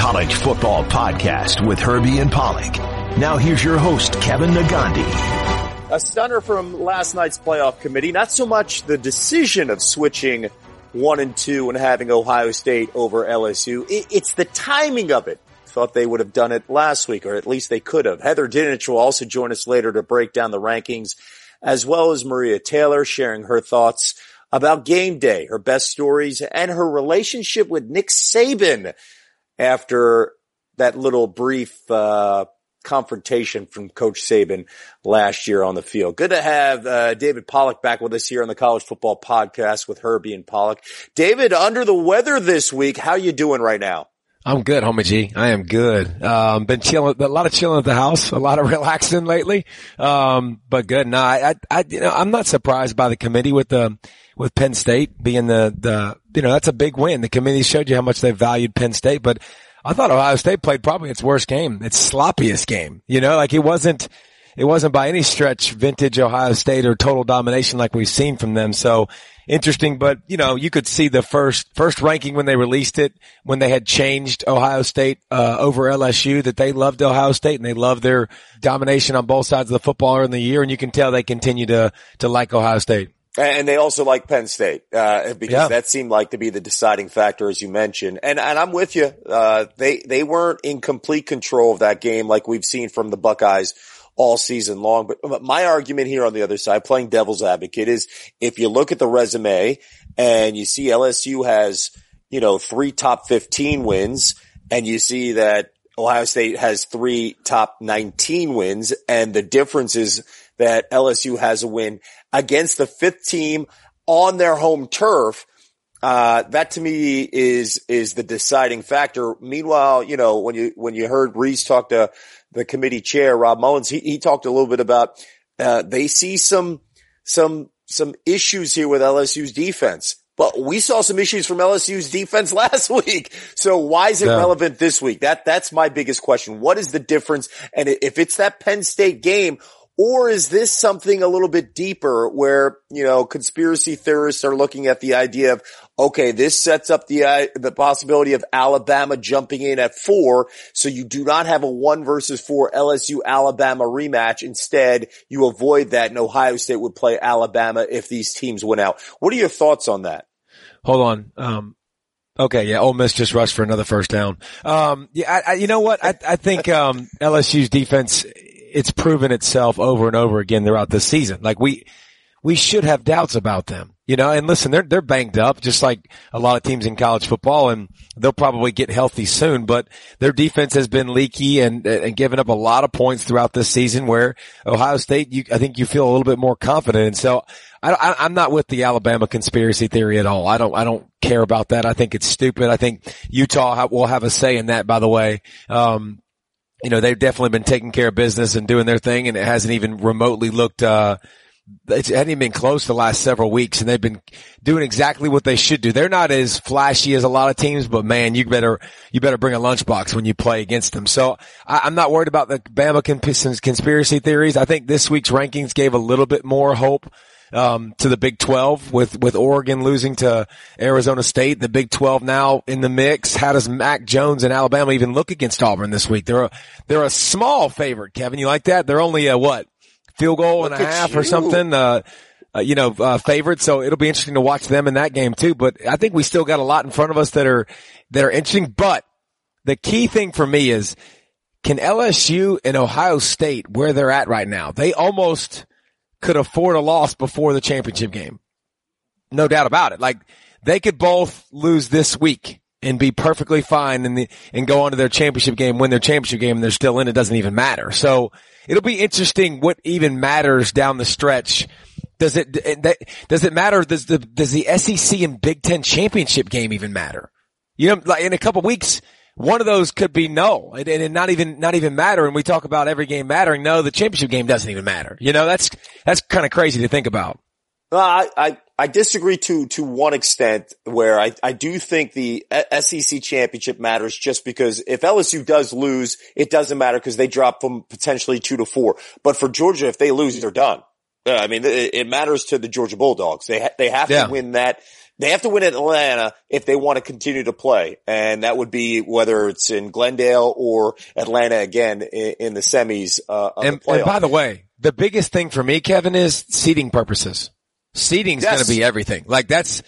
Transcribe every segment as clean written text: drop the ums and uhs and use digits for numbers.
College Football Podcast with Herbie and Pollack. Now here's your host, Kevin Nagandi. A stunner from last night's playoff committee. Not so much the decision of switching 1 and 2 and having Ohio State over LSU. It's the timing of it. Thought they would have done it last week, or at least they could have. Heather Dinich will also join us later to break down the rankings, as well as Maria Taylor sharing her thoughts about game day, her best stories, and her relationship with Nick Saban after that little brief confrontation from Coach Saban last year on the field. Good to have David Pollack back with us here on the College Football Podcast with Herbie and Pollack. David, under the weather this week, how you doing right now? I'm good, homie G. I am good. Been chilling, a lot of chilling at the house, a lot of relaxing lately. But good. No, I'm not surprised by the committee with Penn State being that's a big win. The committee showed you how much they valued Penn State, but I thought Ohio State played probably its worst game, its sloppiest game. It wasn't by any stretch vintage Ohio State or total domination like we've seen from them. So interesting, but you could see the first ranking when they released it, when they had changed Ohio State over LSU, that they loved Ohio State and they loved their domination on both sides of the football in the year, and you can tell they continue to like Ohio State. And they also like Penn State, because that seemed like to be the deciding factor, as you mentioned. And I'm with you. They weren't in complete control of that game like we've seen from the Buckeyes all season long. But my argument here on the other side, playing devil's advocate, is if you look at the resume and you see LSU has, 3 top 15 wins, and you see that Ohio State has 3 top 19 wins, and the difference is that LSU has a win against the 5th team on their home turf. That to me is the deciding factor. Meanwhile, when you heard Reese talk to the committee chair, Rob Mullins, he talked a little bit about, they see some issues here with LSU's defense. But we saw some issues from LSU's defense last week. So why is it relevant this week? That's my biggest question. What is the difference? And if it's that Penn State game, or is this something a little bit deeper where, conspiracy theorists are looking at the idea of, okay, this sets up the possibility of Alabama jumping in at 4. So you do not have a 1 versus 4 LSU Alabama rematch. Instead, you avoid that, and Ohio State would play Alabama if these teams went out. What are your thoughts on that? Hold on. Okay. Yeah. Ole Miss just rushed for another first down. You know what? I think, LSU's defense, it's proven itself over and over again throughout this season. Like we should have doubts about them, and listen, they're banged up just like a lot of teams in college football, and they'll probably get healthy soon, but their defense has been leaky and given up a lot of points throughout this season, where Ohio State, I think you feel a little bit more confident. And so I'm not with the Alabama conspiracy theory at all. I don't care about that. I think it's stupid. I think Utah will have a say in that, by the way. They've definitely been taking care of business and doing their thing, and it hasn't even remotely looked, it hadn't even been close the last several weeks, and they've been doing exactly what they should do. They're not as flashy as a lot of teams, but man, you better bring a lunchbox when you play against them. So I'm not worried about the Bama conspiracy theories. I think this week's rankings gave a little bit more hope to the Big 12 with Oregon losing to Arizona State. The Big 12 now in the mix. How does Mac Jones and Alabama even look against Auburn this week? They're a small favorite, Kevin. You like that? They're only a field goal and a half or something, favorite. So it'll be interesting to watch them in that game too. But I think we still got a lot in front of us that are interesting. But the key thing for me is, can LSU and Ohio State, where they're at right now, they almost could afford a loss before the championship game. No doubt about it. Like, they could both lose this week and be perfectly fine and go on to their championship game, win their championship game, and they're still in. It doesn't even matter. So it'll be interesting what even matters down the stretch. Does it matter? Does the SEC and Big Ten championship game even matter? Like in a couple weeks, one of those could be no, and not even matter. And we talk about every game mattering. No, the championship game doesn't even matter. That's kind of crazy to think about. I disagree to one extent, where I do think the SEC championship matters, just because if LSU does lose, it doesn't matter because they drop from potentially 2 to 4. But for Georgia, if they lose, they're done. I mean, it matters to the Georgia Bulldogs. They have to win that. They have to win at Atlanta if they want to continue to play. And that would be whether it's in Glendale or Atlanta again in the semis of the playoff. And by the way, the biggest thing for me, Kevin, is seeding purposes. Seeding's going to be everything. Like that's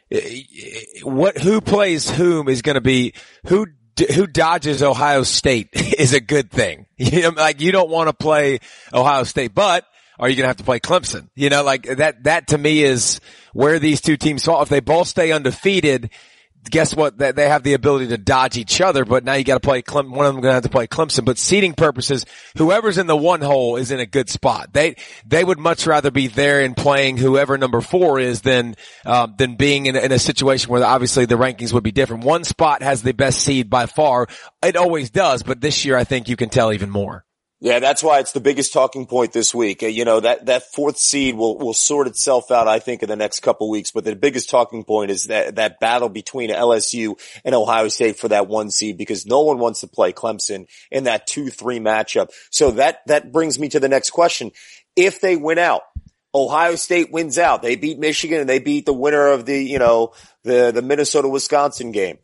who plays whom is going to be who dodges Ohio State is a good thing. You know, like you don't want to play Ohio State, but are you going to have to play Clemson? You know, like that to me is where these two teams fall. If they both stay undefeated, guess what? They have the ability to dodge each other, but now you got to play Clemson. One of them going to have to play Clemson. But seeding purposes, whoever's in the one hole is in a good spot. They would much rather be there and playing whoever number 4 is than being in a situation where obviously the rankings would be different. One spot has the best seed by far. It always does, but this year I think you can tell even more. Yeah, that's why it's the biggest talking point this week. You know, that 4th seed will sort itself out, I think, in the next couple weeks. But the biggest talking point is that battle between LSU and Ohio State for that 1 seed, because no one wants to play Clemson in that 2-3 matchup. So that brings me to the next question. If they win out, Ohio State wins out, they beat Michigan and they beat the winner of the Minnesota-Wisconsin game.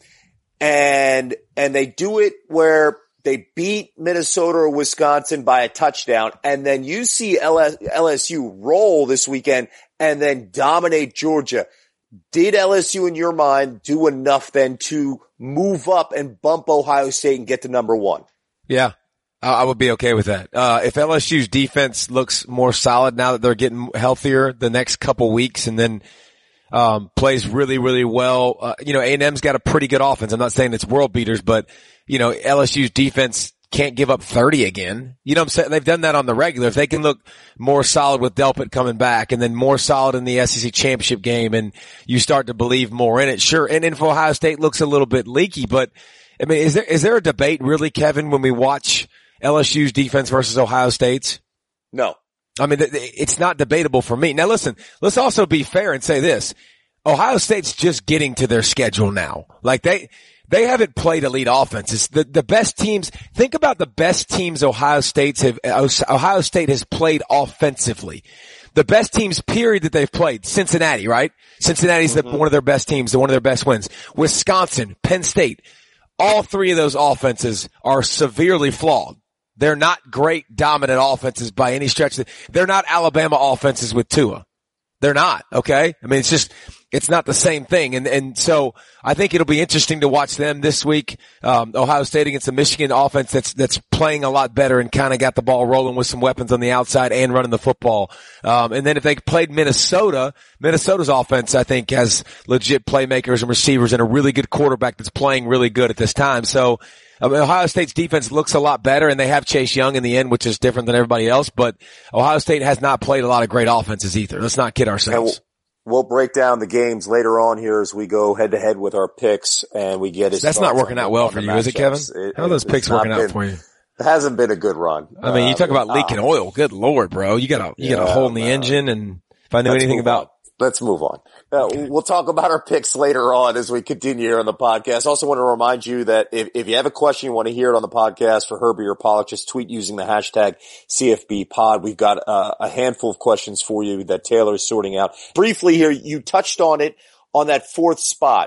And they do it where they beat Minnesota or Wisconsin by a touchdown, and then you see LSU roll this weekend and then dominate Georgia. Did LSU, in your mind, do enough then to move up and bump Ohio State and get to number 1? Yeah, I would be okay with that. If LSU's defense looks more solid now that they're getting healthier the next couple weeks and then plays really, really well. A&M's got a pretty good offense. I'm not saying it's world beaters, but LSU's defense can't give up 30 again. You know what I'm saying? They've done that on the regular. If they can look more solid with Delpit coming back and then more solid in the SEC championship game and you start to believe more in it, sure. And if Ohio State looks a little bit leaky, but I mean, is there a debate really, Kevin, when we watch LSU's defense versus Ohio State's? No. I mean, it's not debatable for me. Now listen, let's also be fair and say this. Ohio State's just getting to their schedule now. Like they haven't played elite offenses. The best teams, think about the best teams Ohio State has played offensively. The best teams, period, that they've played. Cincinnati, right? Cincinnati's one of their best teams, one of their best wins. Wisconsin, Penn State. All 3 of those offenses are severely flawed. They're not great dominant offenses by any stretch. They're not Alabama offenses with Tua. They're not, okay? I mean, it's not the same thing. And so I think it'll be interesting to watch them this week. Ohio State against the Michigan offense that's playing a lot better and kind of got the ball rolling with some weapons on the outside and running the football. And then if they played Minnesota's offense, I think, has legit playmakers and receivers and a really good quarterback that's playing really good at this time. So, Ohio State's defense looks a lot better, and they have Chase Young in the end, which is different than everybody else, but Ohio State has not played a lot of great offenses either. Let's not kid ourselves. We'll break down the games later on here as we go head to head with our picks and we get it. That's not working out well for you, is it, Kevin? How are those picks working out for you? It hasn't been a good run. I mean, you talk about leaking oil. Good Lord, bro. You got a hole in the engine, and if I knew anything about Let's move on. We'll talk about our picks later on as we continue here on the podcast. Also want to remind you that if you have a question, you want to hear it on the podcast for Herbie or Pollock, just tweet using the hashtag CFBpod. We've got a handful of questions for you that Taylor is sorting out. Briefly here, you touched on it on that 4th spot.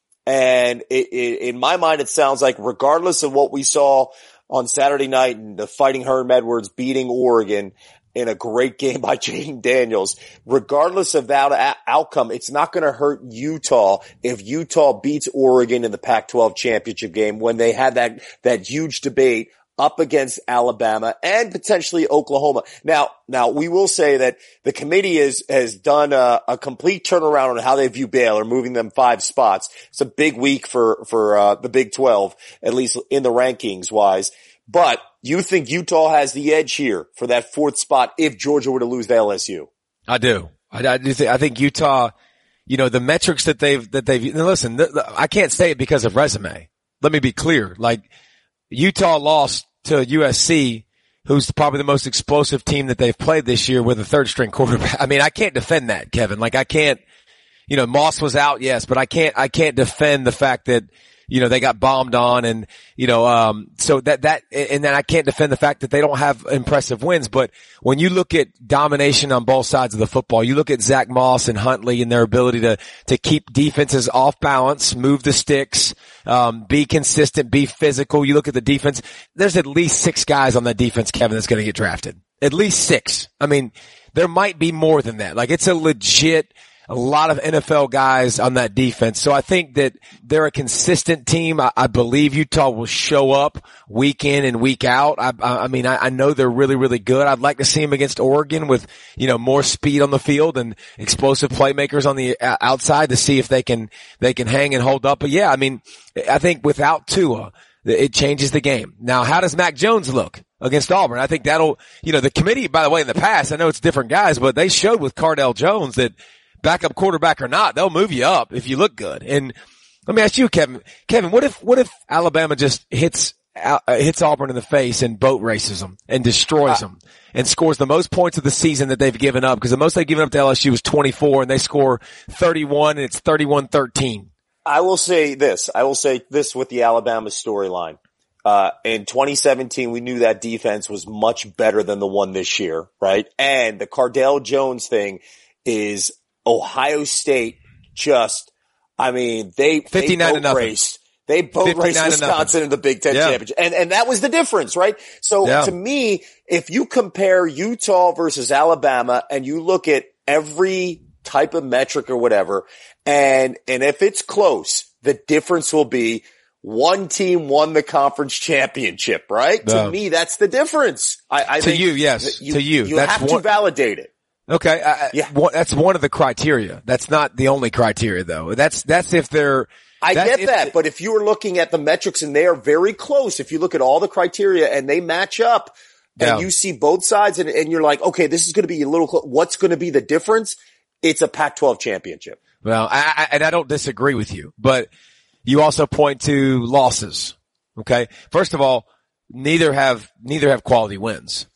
And in my mind, it sounds like regardless of what we saw on Saturday night and the Fighting Herm Edwards beating Oregon in a great game by Jaden Daniels, regardless of that outcome, it's not going to hurt Utah if Utah beats Oregon in the Pac-12 championship game when they had that huge debate up against Alabama and potentially Oklahoma. Now we will say that the committee has done a complete turnaround on how they view Baylor, moving them 5 spots. It's a big week for the Big 12, at least in the rankings wise. But you think Utah has the edge here for that 4th spot if Georgia were to lose to LSU? I do. I think Utah, the metrics that they've, listen, I can't say it because of resume. Let me be clear. Like, Utah lost to USC, who's probably the most explosive team that they've played this year with a 3rd-string quarterback. I mean, I can't defend that, Kevin. Like, I can't, Moss was out, yes, but I can't defend the fact that they got bombed on and, so and then I can't defend the fact that they don't have impressive wins. But when you look at domination on both sides of the football, you look at Zach Moss and Huntley and their ability to keep defenses off balance, move the sticks, be consistent, be physical. You look at the defense, there's at least 6 guys on that defense, Kevin, that's going to get drafted. At least 6. I mean, there might be more than that. Like, it's a lot of NFL guys on that defense. So I think that they're a consistent team. I believe Utah will show up week in and week out. I know they're really, really good. I'd like to see them against Oregon with, more speed on the field and explosive playmakers on the outside to see if they can hang and hold up. But yeah, I think without Tua, it changes the game. Now, how does Mac Jones look against Auburn? I think that'll, the committee, by the way, in the past, I know it's different guys, but they showed with Cardale Jones that backup quarterback or not, they'll move you up if you look good. And let me ask you, Kevin, what if Alabama just hits Auburn in the face and boat races them and destroys them and scores the most points of the season that they've given up? Because the most they've given up to LSU was 24 and they score 31 and it's 31-13. I will say this with the Alabama storyline. In 2017, we knew that defense was much better than the one this year, right? And the Cardale Jones thing is Ohio State they boat raced Wisconsin in the Big Ten championship. And that was the difference, right? So to me, if you compare Utah versus Alabama and you look at every type of metric or whatever, and if it's close, the difference will be one team won the conference championship, right? To me, that's the difference. I think you have to validate it. Okay. That's one of the criteria. That's not the only criteria though. That's if they're, I get that, but if you were looking at the metrics and they are very close, if you look at all the criteria and they match up and you see both sides and you're like, okay, this is going to be a little close. What's going to be the difference? It's a Pac-12 championship. Well, I don't disagree with you, but you also point to losses. Okay. First of all, neither have quality wins.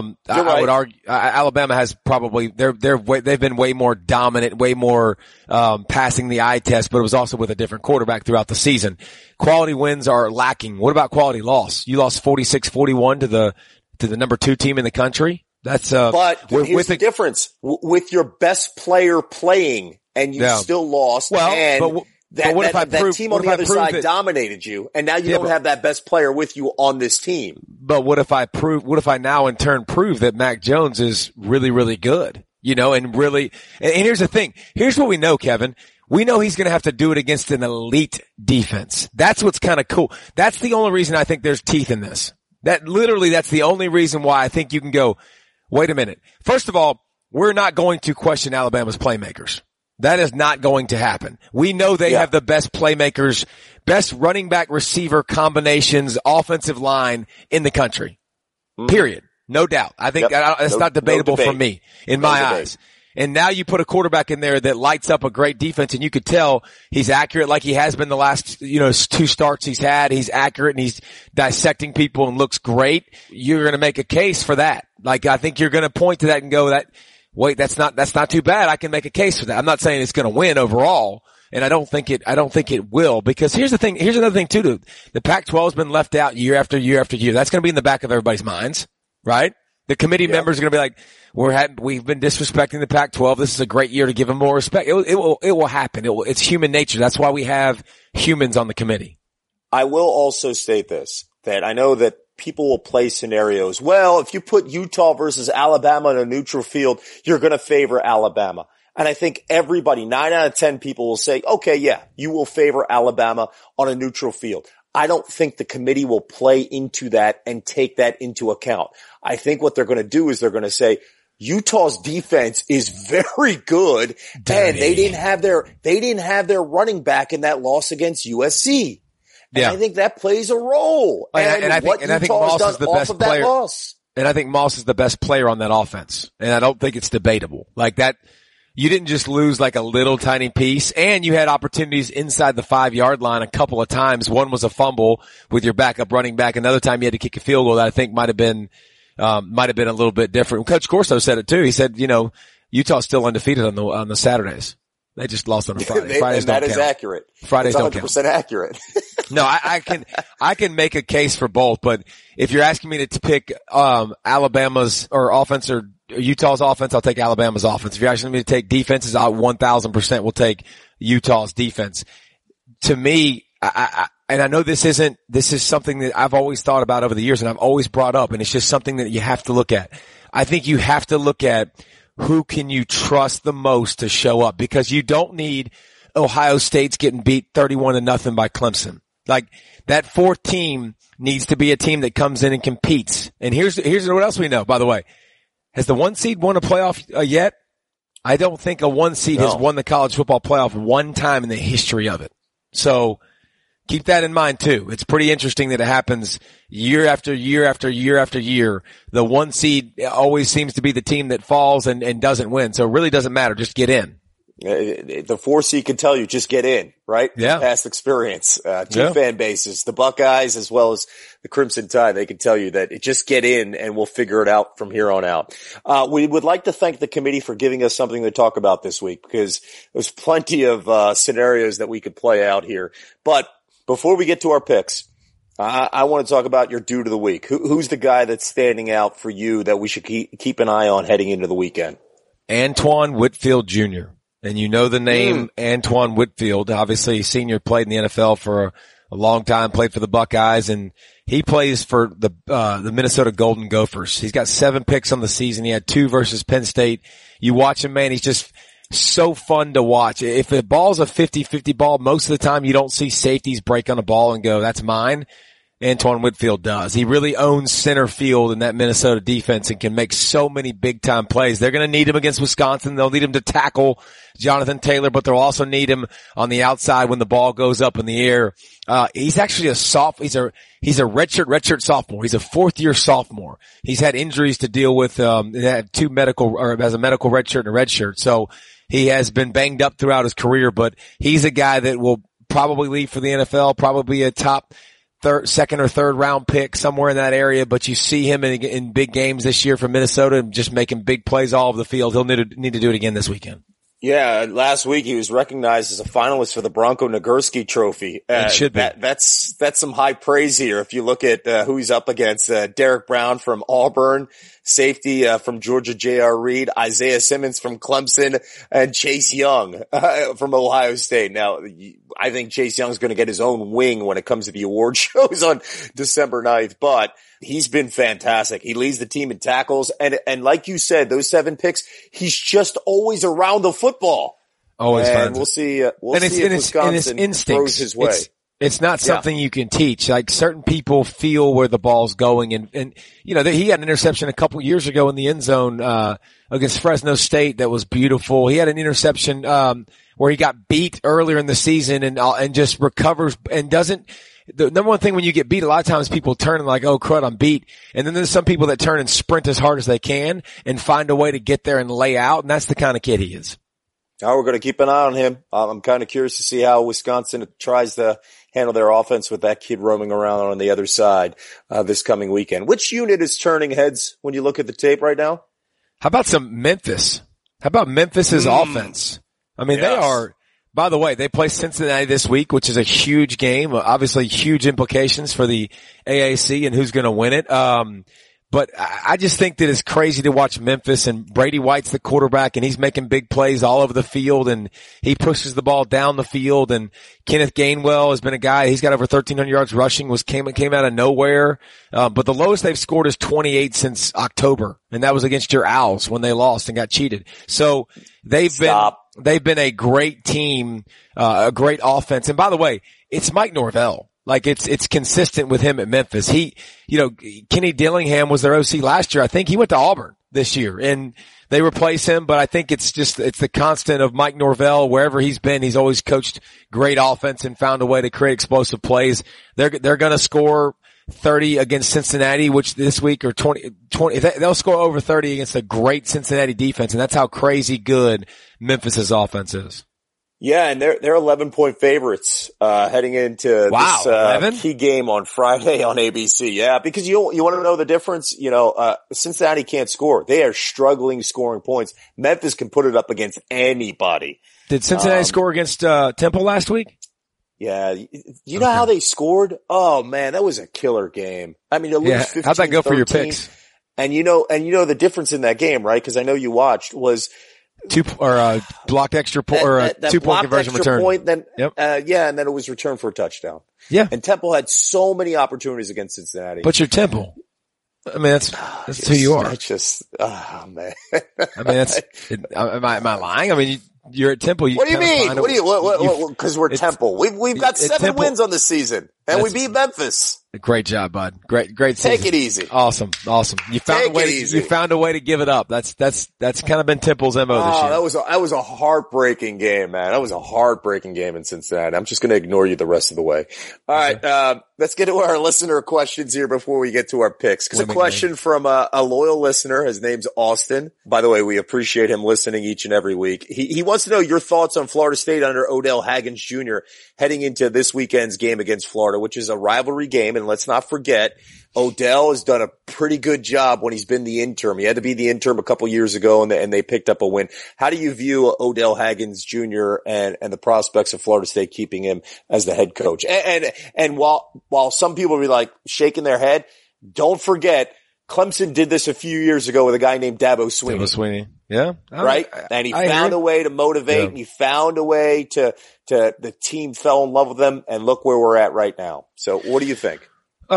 I would argue Alabama has probably they've been way more dominant, way more passing the eye test, but it was also with a different quarterback throughout the season. Quality wins are lacking. What about quality loss? You lost 46-41 to the number 2 team in the country. That's but here's the difference with your best player playing and you still lost. Well, that team on the other side dominated you, and now you don't have that best player with you on this team. But what if I now in turn prove that Mac Jones is really, really good, and here's the thing. Here's what we know, Kevin. We know he's going to have to do it against an elite defense. That's what's kind of cool. That's the only reason I think there's teeth in this. That's the only reason why I think you can go, wait a minute. First of all, we're not going to question Alabama's playmakers. That is not going to happen. We know they have the best playmakers, best running back receiver combinations, offensive line in the country. Period. No doubt. I think that's not debatable for me in my eyes. And now you put a quarterback in there that lights up a great defense and you could tell he's accurate like he has been the last, 2 starts he's had. He's accurate and he's dissecting people and looks great. You're going to make a case for that. Like, I think you're going to point to that and go wait, that's not too bad. I can make a case for that. I'm not saying it's going to win overall. And I don't think it will, because here's the thing. Here's another thing too. The Pac-12 has been left out year after year after year. That's going to be in the back of everybody's minds, right? The committee members are going to be like, we've been disrespecting the Pac-12. This is a great year to give them more respect. It will happen. It's human nature. That's why we have humans on the committee. I will also state this, that I know that people will play scenarios. Well, if you put Utah versus Alabama in a neutral field, you're going to favor Alabama. And I think everybody, 9 out of 10 people will say, okay, yeah, you will favor Alabama on a neutral field. I don't think the committee will play into that and take that into account. I think what they're going to do is they're going to say, Utah's defense is very good, and they didn't have their running back in that loss against USC. And I think that plays a role. And I think Moss is the best player. And I think Moss is the best player on that offense. And I don't think it's debatable. Like that, you didn't just lose like a little tiny piece, and you had opportunities inside the 5-yard line a couple of times. One was a fumble with your backup running back. Another time you had to kick a field goal that I think might have been a little bit different. Coach Corso said it too. He said, Utah's still undefeated on the Saturdays. They just lost on a Friday. Fridays and that is accurate. Fridays don't count. 100% accurate. No, I can make a case for both, but if you're asking me to pick, Alabama's or offense or Utah's offense, I'll take Alabama's offense. If you're asking me to take defenses, I 1000% will take Utah's defense. To me, and I know this is something that I've always thought about over the years and I've always brought up, and it's just something that you have to look at. I think you have to look at who can you trust the most to show up, because you don't need Ohio State's getting beat 31-0 by Clemson. Like, that fourth team needs to be a team that comes in and competes. And here's what else we know, by the way. Has the 1 seed won a playoff yet? I don't think a 1 seed has won the college football playoff one time in the history of it. So keep that in mind too. It's pretty interesting that it happens year after year after year after year. The 1 seed always seems to be the team that falls and doesn't win. So it really doesn't matter. Just get in. The 4 seed can tell you just get in, right? Yeah. Past experience. Two fan bases, the Buckeyes as well as the Crimson Tide, they can tell you that just get in and we'll figure it out from here on out. We would like to thank the committee for giving us something to talk about this week, because there's plenty of scenarios that we could play out here. But before we get to our picks, I want to talk about your dude of the week. Who's the guy that's standing out for you that we should keep an eye on heading into the weekend? Antoine Whitfield Jr. And you know the name Antoine Whitfield, obviously senior, played in the NFL for a long time, played for the Buckeyes, and he plays for the Minnesota Golden Gophers. He's got 7 picks on the season. He had 2 versus Penn State. You watch him, man, he's just so fun to watch. If the ball's a 50-50 ball, most of the time you don't see safeties break on a ball and go, that's mine. Antoine Whitfield does. He really owns center field in that Minnesota defense and can make so many big-time plays. They're going to need him against Wisconsin. They'll need him to tackle Jonathan Taylor, but they'll also need him on the outside when the ball goes up in the air. He's actually he's a redshirt sophomore. He's a 4th-year sophomore. He's had injuries to deal with, has a medical redshirt and a redshirt. So he has been banged up throughout his career, but he's a guy that will probably leave for the NFL, probably a top second or third round pick somewhere in that area, but you see him in big games this year for Minnesota and just making big plays all over the field. He'll need to do it again this weekend. Yeah, last week he was recognized as a finalist for the Bronco Nagurski Trophy. It should be. That's some high praise here. If you look at who he's up against, Derek Brown from Auburn, safety from Georgia, J.R. Reed, Isaiah Simmons from Clemson, and Chase Young from Ohio State. Now, I think Chase Young's going to get his own wing when it comes to the award shows on December 9th, but he's been fantastic. He leads the team in tackles, and like you said, those 7 picks, he's just always around the football. Always fun. And we'll see if Wisconsin throws his way. It's not something you can teach. Like, certain people feel where the ball's going, and you know, he had an interception a couple years ago in the end zone against Fresno State that was beautiful. He had an interception where he got beat earlier in the season and just recovers and doesn't. The number one thing when you get beat, a lot of times people turn and like, oh crud, I'm beat. And then there's some people that turn and sprint as hard as they can and find a way to get there and lay out. And that's the kind of kid he is. Now we're going to keep an eye on him. I'm kind of curious to see how Wisconsin tries to handle their offense with that kid roaming around on the other side this coming weekend. Which unit is turning heads when you look at the tape right now? How about some Memphis? How about Memphis's offense? I mean, they are. By the way, they play Cincinnati this week, which is a huge game. Obviously, huge implications for the AAC and who's going to win it. But I just think that it's crazy to watch Memphis, and Brady White's the quarterback and he's making big plays all over the field and he pushes the ball down the field, and Kenneth Gainwell has been a guy, he's got over 1,300 yards rushing, came out of nowhere. But the lowest they've scored is 28 since October, and that was against your Owls when they lost and got cheated. So they've been a great team, a great offense. And by the way, it's Mike Norvell. Like, it's consistent with him at Memphis. Kenny Dillingham was their OC last year. I think he went to Auburn this year and they replace him, but I think it's the constant of Mike Norvell. Wherever he's been, he's always coached great offense and found a way to create explosive plays. They're going to score 30 against Cincinnati, which this week, or 20, they'll score over 30 against a great Cincinnati defense. And that's how crazy good Memphis's offense is. Yeah, and they're 11-point favorites heading into this key game on Friday on ABC. Yeah, because you want to know the difference. Cincinnati can't score; they are struggling scoring points. Memphis can put it up against anybody. Did Cincinnati score against Temple last week? Yeah. You know how they scored? Oh man, that was a killer game. I mean, to lose 15-13. How'd that go for your picks? And you know the difference in that game, right? Cause I know you watched was blocked extra point or a 2-point conversion return. Point, then, and then it was returned for a touchdown. Yeah. And Temple had so many opportunities against Cincinnati. But you're Temple. I mean, that's who you are. That's just, oh man. I mean, am I lying? I mean, you're at Temple. What do you mean? Cause we're Temple. We've got 7 wins on the season and we beat Memphis. Great job, bud. Great season. Take it easy. Awesome. You found a way to give it up. That's kind of been Temple's MO this year. That was a heartbreaking game, man. That was a heartbreaking game in Cincinnati. I'm just going to ignore you the rest of the way. All right. Let's get to our listener questions here before we get to our picks. Cause a question from a loyal listener. His name's Austin. By the way, we appreciate him listening each and every week. He wants to know your thoughts on Florida State under Odell Haggins Jr. heading into this weekend's game against Florida, which is a rivalry game. And let's not forget, Odell has done a pretty good job when he's been the interim. He had to be the interim a couple years ago and they picked up a win. How do you view Odell Haggins Jr. and the prospects of Florida State keeping him as the head coach? And while some people will be like shaking their head, don't forget Clemson did this a few years ago with a guy named Dabo Swinney. Yeah. Right? And he found a way to motivate and he found a way to the team fell in love with them and look where we're at right now. So what do you think?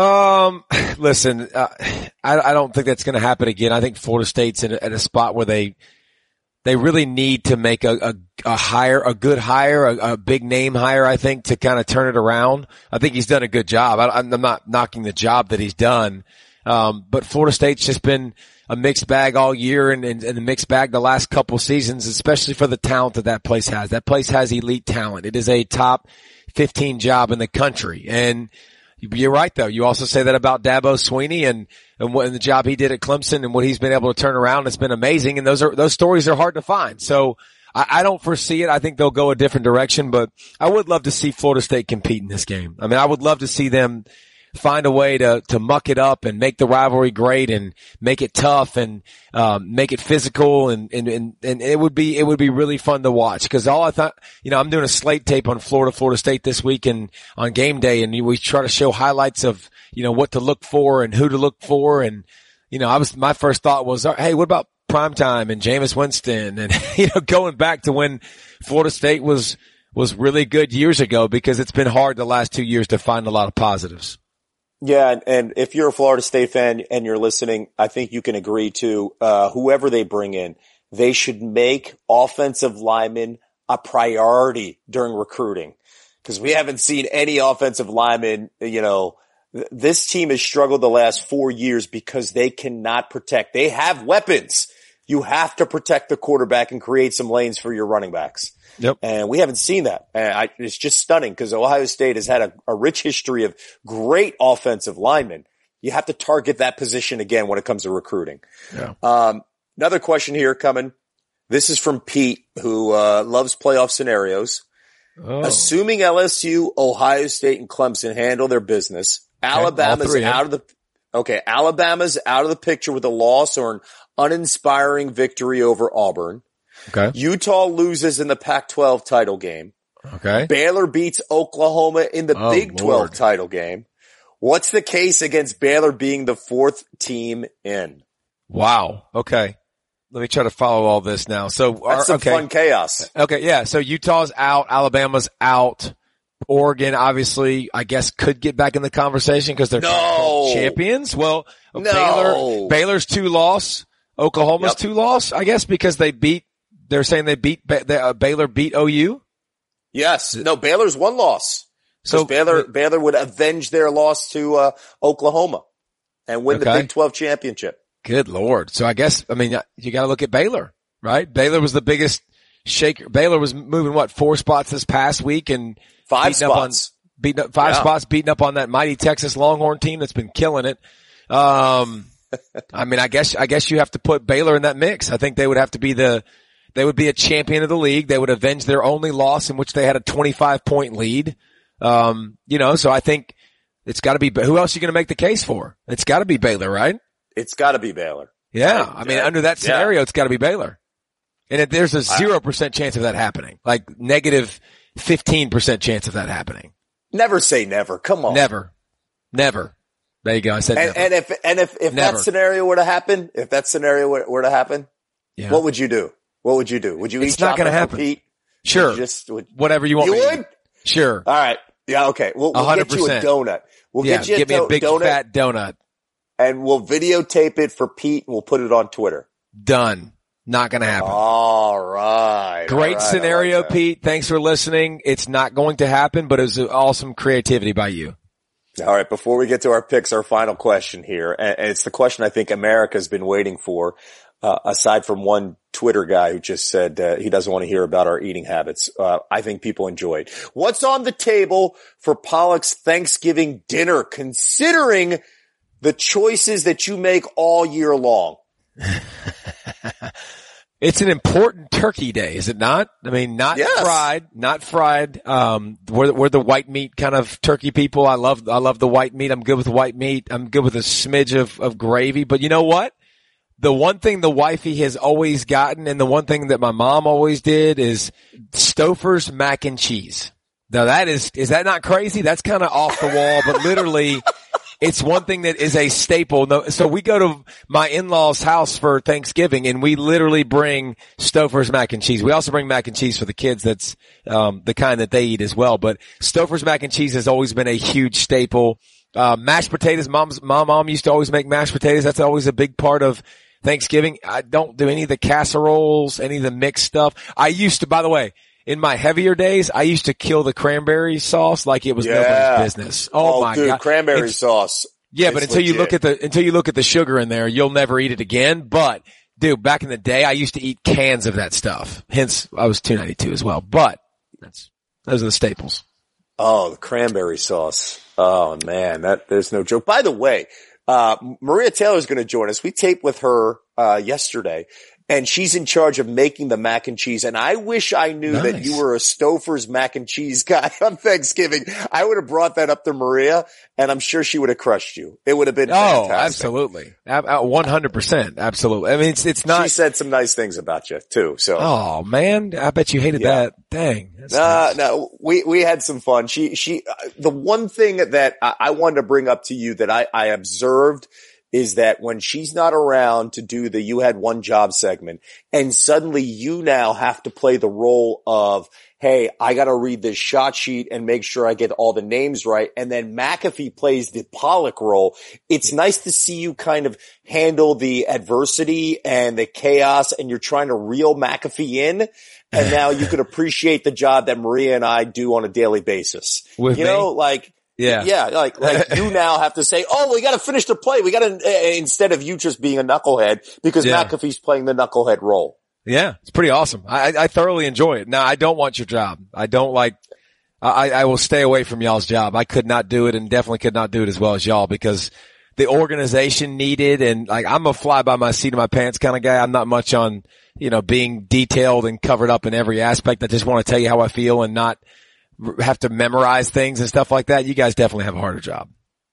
Listen, I don't think that's going to happen again. I think Florida State's at a spot where they really need to make a good hire, a big name hire, I think, to kind of turn it around. I think he's done a good job. I'm not knocking the job that he's done. But Florida State's just been a mixed bag all year and a mixed bag the last couple seasons, especially for the talent that place has. That place has elite talent. It is a top 15 job in the country. And you're right though. You also say that about Dabo Swinney and the job he did at Clemson and what he's been able to turn around. It's been amazing. And those stories are hard to find. So I don't foresee it. I think they'll go a different direction, but I would love to see Florida State compete in this game. I mean, I would love to see them find a way to muck it up and make the rivalry great and make it tough and make it physical and it would be really fun to watch because all I thought, I'm doing a slate tape on Florida State this week and on game day and we try to show highlights of what to look for and who to look for and my first thought was, hey, what about primetime and Jameis Winston and going back to when Florida State was really good years ago because it's been hard the last 2 years to find a lot of positives. Yeah, and if you're a Florida State fan and you're listening, I think you can agree to whoever they bring in, they should make offensive linemen a priority during recruiting because we haven't seen any offensive linemen. This team has struggled the last 4 years because they cannot protect. They have weapons. You have to protect the quarterback and create some lanes for your running backs. Yep. And we haven't seen that. And it's just stunning because Ohio State has had a rich history of great offensive linemen. You have to target that position again when it comes to recruiting. Yeah. Another question here coming. This is from Pete, who loves playoff scenarios. Oh. Assuming LSU, Ohio State, and Clemson handle their business, Alabama's out of the picture with a loss or an uninspiring victory over Auburn. Okay. Utah loses in the Pac-12 title game. Okay. Baylor beats Oklahoma in the Big 12 title game. What's the case against Baylor being the 4th team in? Wow. Okay. Let me try to follow all this now. So that's some fun chaos. Okay. Yeah. So Utah's out. Alabama's out. Oregon, obviously, I guess could get back in the conversation because they're champions. Well, Baylor's 2-loss. Oklahoma's 2-loss, I guess, because they're saying Baylor beat OU? Yes. No, Baylor's 1 loss. So Baylor would avenge their loss to Oklahoma and win the Big 12 championship. Good Lord. So I guess, you got to look at Baylor, right? Baylor was the biggest shaker. Baylor was moving 4 spots this past week and 5 spots. Beating up on that mighty Texas Longhorn team that's been killing it. I guess you have to put Baylor in that mix. I think they would have to be they would be a champion of the league. They would avenge their only loss in which they had a 25-point lead. So I think it's got to be, who else are you going to make the case for? It's got to be Baylor, right? It's got to be Baylor. Yeah. Under that scenario, it's got to be Baylor. And there's a 0% chance of that happening, like negative 15% chance of that happening. Never say never. Come on. Never. There you go. I said never. And if that scenario were to happen, yeah. What would you do? Would you eat it's not going to happen. Pete? Sure. Whatever you want. You would? Sure. All right. Yeah. Okay. We'll get you a donut. We'll get you give me a big fat donut. And we'll videotape it for Pete and we'll put it on Twitter. Done. Not going to happen. All right. Great scenario, Pete. Thanks for listening. It's not going to happen, but it was awesome creativity by you. All right. Before we get to our picks, our final question here, and it's the question I think America's been waiting for, aside from one Twitter guy who just said he doesn't want to hear about our eating habits. I think people enjoyed. What's on the table for Pollack's Thanksgiving dinner, considering the choices that you make all year long? It's an important turkey day, is it not? I mean, not fried. We're the white meat kind of turkey people. I love the white meat. I'm good with white meat. I'm good with a smidge of gravy. But you know what? The one thing the wifey has always gotten, and the one thing that my mom always did, is Stouffer's mac and cheese. Now is that not crazy? That's kind of off the wall, but literally, it's one thing that is a staple. So we go to my in-laws' house for Thanksgiving and we literally bring Stouffer's mac and cheese. We also bring mac and cheese for the kids. That's, the kind that they eat as well. But Stouffer's mac and cheese has always been a huge staple. Mashed potatoes. My mom used to always make mashed potatoes. That's always a big part of Thanksgiving. I don't do any of the casseroles, any of the mixed stuff. I used to, by the way, in my heavier days, I used to kill the cranberry sauce like it was nobody's business. Oh my God. Cranberry sauce. Yeah, but until you look at the sugar in there, you'll never eat it again. But dude, back in the day, I used to eat cans of that stuff. Hence, I was 292 as well. But those are the staples. Oh, the cranberry sauce. Oh man, there's no joke. By the way, Maria Taylor's going to join us. We taped with her, yesterday. And she's in charge of making the mac and cheese. And I wish I knew that you were a Stouffer's mac and cheese guy on Thanksgiving. I would have brought that up to Maria, and I'm sure she would have crushed you. It would have been fantastic. Oh, absolutely. 100%. Absolutely. I mean, it's not. She said some nice things about you, too. So. Oh, man. I bet you hated that. Dang. No, we had some fun. The one thing that I wanted to bring up to you that I observed is that when she's not around to do the "you had one job" segment, and suddenly you now have to play the role of, hey, I got to read this shot sheet and make sure I get all the names right. And then McAfee plays the Pollack role. It's nice to see you kind of handle the adversity and the chaos, and you're trying to reel McAfee in. And now you can appreciate the job that Maria and I do on a daily basis. With me? Yeah, like you now have to say, oh, we got to finish the play. We got to, instead of you just being a knucklehead, because McAfee's playing the knucklehead role. Yeah, it's pretty awesome. I thoroughly enjoy it. Now, I don't want your job. I will stay away from y'all's job. I could not do it, and definitely could not do it as well as y'all, because the organization needed, and like, I'm a fly by my seat of my pants kind of guy. I'm not much on, being detailed and covered up in every aspect. I just want to tell you how I feel and not have to memorize things and stuff like that. You guys definitely have a harder job.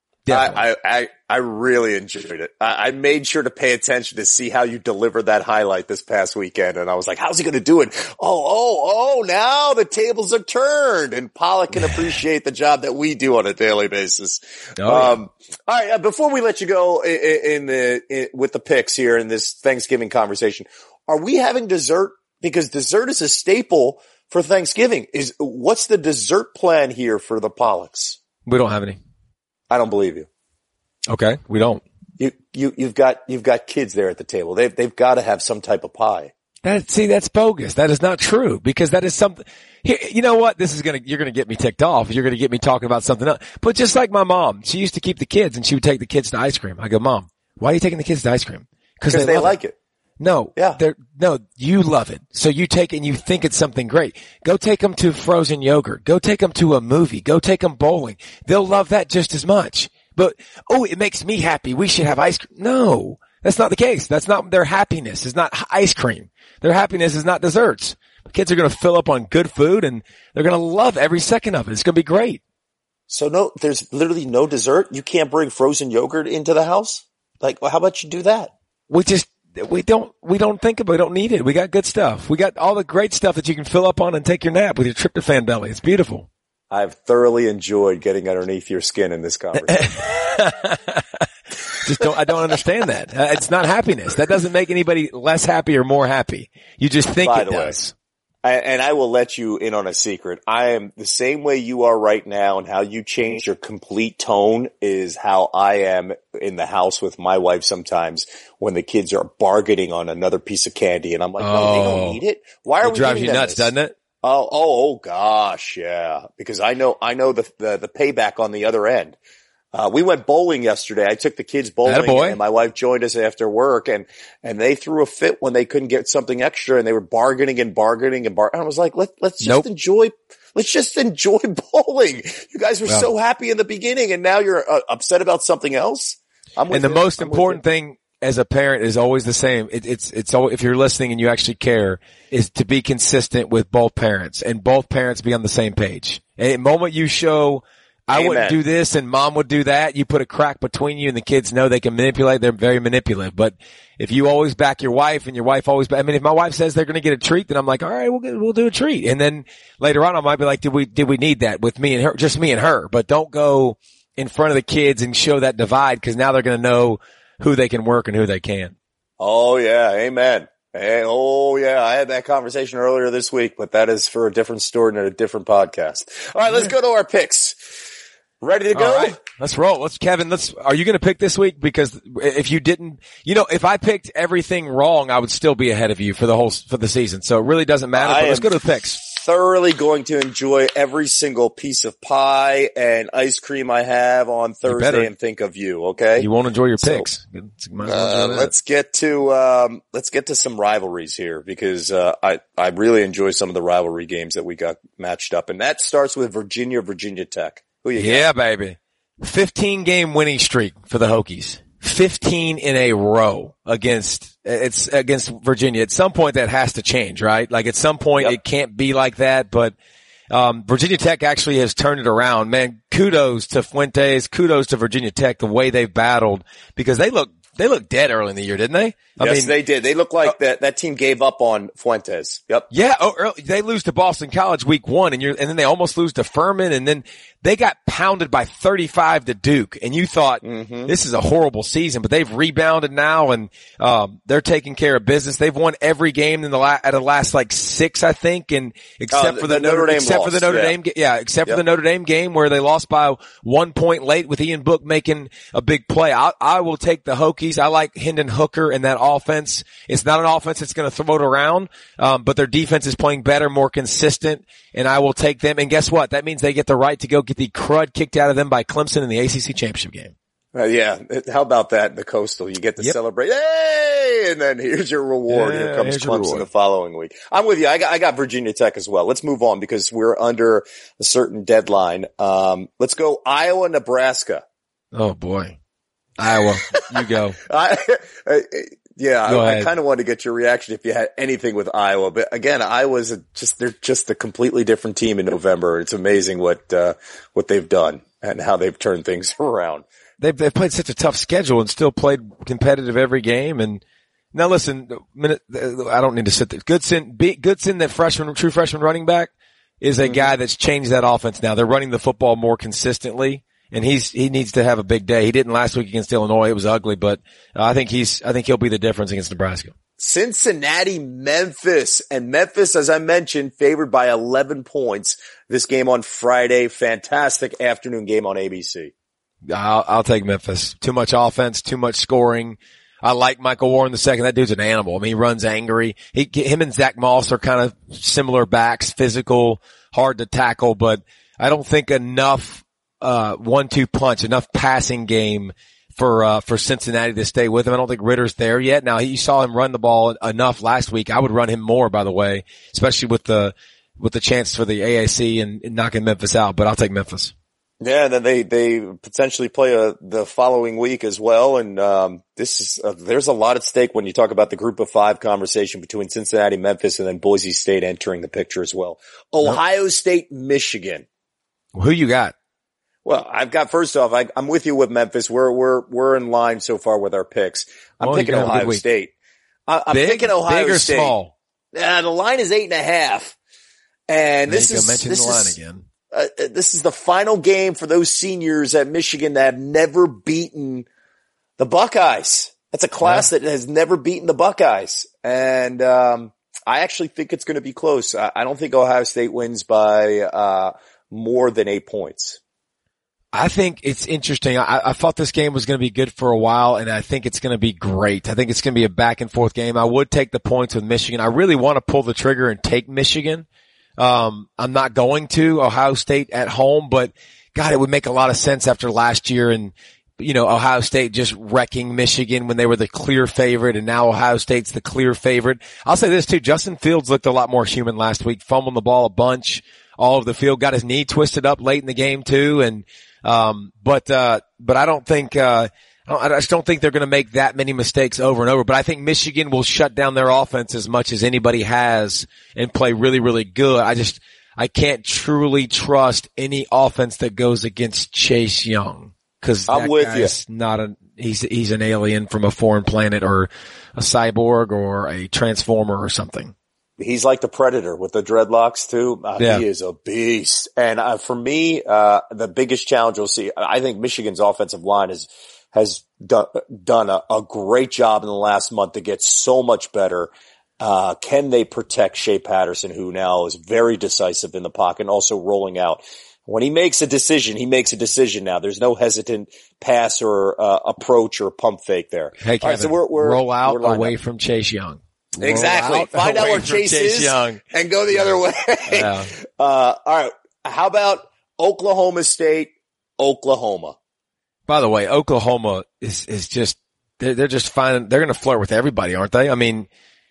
I really enjoyed it. I made sure to pay attention to see how you delivered that highlight this past weekend. And I was like, how's he going to do it? Oh, now the tables are turned, and Pollack can appreciate the job that we do on a daily basis. All right. Before we let you go with the picks here in this Thanksgiving conversation, are we having dessert? Because dessert is a staple for Thanksgiving. What's the dessert plan here for the Pollacks? We don't have any. I don't believe you. Okay, we don't. You've got kids there at the table. They've got to have some type of pie. That's bogus. That is not true, because that is something. Here, you know what? You're gonna get me ticked off. You're gonna get me talking about something else. But just like my mom, she used to keep the kids, and she would take the kids to ice cream. I go, Mom, why are you taking the kids to ice cream? Because they like it. No, you love it. So you take it and you think it's something great. Go take them to frozen yogurt. Go take them to a movie. Go take them bowling. They'll love that just as much. But, it makes me happy. We should have ice cream. No, that's not the case. That's not their happiness. It's not ice cream. Their happiness is not desserts. The kids are going to fill up on good food, and they're going to love every second of it. It's going to be great. So there's literally no dessert. You can't bring frozen yogurt into the house. Like, well, how about you do that? We don't think about it. We don't need it. We got good stuff. We got all the great stuff that you can fill up on and take your nap with your tryptophan belly. It's beautiful. I've thoroughly enjoyed getting underneath your skin in this conversation. I don't understand that. It's not happiness. That doesn't make anybody less happy or more happy. You just think it does. And I will let you in on a secret. I am the same way you are right now, and how you change your complete tone is how I am in the house with my wife sometimes when the kids are bargaining on another piece of candy, and I'm like, no, they don't need it. Why are we drives giving you them nuts, this? doesn't it? Oh gosh, yeah. Because I know the payback on the other end. We went bowling yesterday. I took the kids bowling, and my wife joined us after work, and they threw a fit when they couldn't get something extra, and they were bargaining. And I was like, let's just enjoy bowling. You guys were so happy in the beginning, and now you're upset about something else. The most important thing as a parent is always the same. It's all, if you're listening and you actually care, is to be consistent with both parents, and both parents be on the same page. And the moment you show, I wouldn't do this and mom would do that, you put a crack between you, and the kids know they can manipulate. They're very manipulative. But if you always back your wife and your wife always if my wife says they're going to get a treat, then I'm like, all right, we'll do a treat. And then later on I might be like, did we need that with me and her, just me and her? But don't go in front of the kids and show that divide, because now they're going to know who they can work and who they can. Oh yeah. Amen. Hey, oh yeah. I had that conversation earlier this week, but that is for a different story and a different podcast. All right. Let's go to our picks. Ready to go? All right, let's roll. Kevin, are you going to pick this week? Because if you didn't, if I picked everything wrong, I would still be ahead of you for the season. So it really doesn't matter, but let's go to the picks. Thoroughly going to enjoy every single piece of pie and ice cream I have on Thursday and think of you. Okay. You won't enjoy your picks. Let's get to some rivalries here, because, I really enjoy some of the rivalry games that we got matched up. And that starts with Virginia Tech. Yeah, baby. 15-game winning streak for the Hokies. 15 in a row against Virginia. At some point that has to change, right? Like at some point it can't be like that, but Virginia Tech actually has turned it around. Man, kudos to Fuentes, kudos to Virginia Tech, the way they've battled, because they look dead early in the year, didn't they? Yes, they did. They look like that team gave up on Fuentes. Yep. Yeah. They lose to Boston College week 1, and then they almost lose to Furman, and then they got pounded by 35 to Duke. And you thought, this is a horrible season, but they've rebounded now, and they're taking care of business. They've won every game in the last like 6, I think, and except for the Notre Dame game where they lost by 1 point late with Ian Book making a big play. I will take the Hokies. I like Hendon Hooker in that offense. It's not an offense that's going to throw it around, but their defense is playing better, more consistent, and I will take them. And guess what? That means they get the right to go get the crud kicked out of them by Clemson in the ACC championship game. Yeah. How about that in the Coastal? You get to celebrate. Hey! And then here's your reward. Here comes Clemson the following week. I'm with you. I got Virginia Tech as well. Let's move on because we're under a certain deadline. Let's go Iowa, Nebraska. Oh boy. Iowa. You go. I kind of wanted to get your reaction if you had anything with Iowa, but again, Iowa's they're just a completely different team in November. It's amazing what they've done and how they've turned things around. They've played such a tough schedule and still played competitive every game. And now listen, I don't need to sit there. Goodson, that true freshman running back is a guy that's changed that offense now. They're running the football more consistently. And he needs to have a big day. He didn't last week against Illinois. It was ugly, but I think he'll be the difference against Nebraska. Cincinnati, Memphis, and Memphis, as I mentioned, favored by 11 points. This game on Friday, fantastic afternoon game on ABC. I'll take Memphis. Too much offense, too much scoring. I like Michael Warren II. That dude's an animal. I mean, he runs angry. Him and Zach Moss are kind of similar backs, physical, hard to tackle, but I don't think enough 1-2 punch, enough passing game for Cincinnati to stay with him. I don't think Ritter's there yet. Now, you saw him run the ball enough last week. I would run him more, by the way, especially with the chance for the AAC and knocking Memphis out, but I'll take Memphis. Yeah, and then they potentially play the following week as well. And there's a lot at stake when you talk about the group of 5 conversation between Cincinnati, Memphis, and then Boise State entering the picture as well. Ohio State, Michigan. Who you got? Well, I've got, first off, I'm with you with Memphis. We're in line so far with our picks. I'm picking Ohio State. I'm picking Ohio big or State. Small? The line is 8.5. And this is the line again. this is the final game for those seniors at Michigan that have never beaten the Buckeyes. That's a class that has never beaten the Buckeyes. And, I actually think it's going to be close. I don't think Ohio State wins by, more than 8 points. I think it's interesting. I thought this game was going to be good for a while, and I think it's going to be great. I think it's going to be a back and forth game. I would take the points with Michigan. I really want to pull the trigger and take Michigan. I'm not going to Ohio State at home, but God, it would make a lot of sense after last year and, Ohio State just wrecking Michigan when they were the clear favorite, and now Ohio State's the clear favorite. I'll say this too. Justin Fields looked a lot more human last week, fumbling the ball a bunch all over the field, got his knee twisted up late in the game too. And, but I don't think, I just don't think they're going to make that many mistakes over and over. But I think Michigan will shut down their offense as much as anybody has and play really, really good. I can't truly trust any offense that goes against Chase Young. Cause that guy's he's an alien from a foreign planet or a cyborg or a transformer or something. He's like the Predator with the dreadlocks too. He is a beast. And, for me, the biggest challenge we'll see, I think Michigan's offensive line has done a great job in the last month to get so much better. Can they protect Shea Patterson, who now is very decisive in the pocket and also rolling out? When he makes a decision, now. There's no hesitant pass or approach or pump fake there. Hey, Kevin, so we're roll out away from Chase Young. Exactly. Find out where Chase is Young and go the other way. Yeah. All right. How about Oklahoma State, Oklahoma? By the way, Oklahoma is just, they're just fine. They're going to flirt with everybody, aren't they? I mean,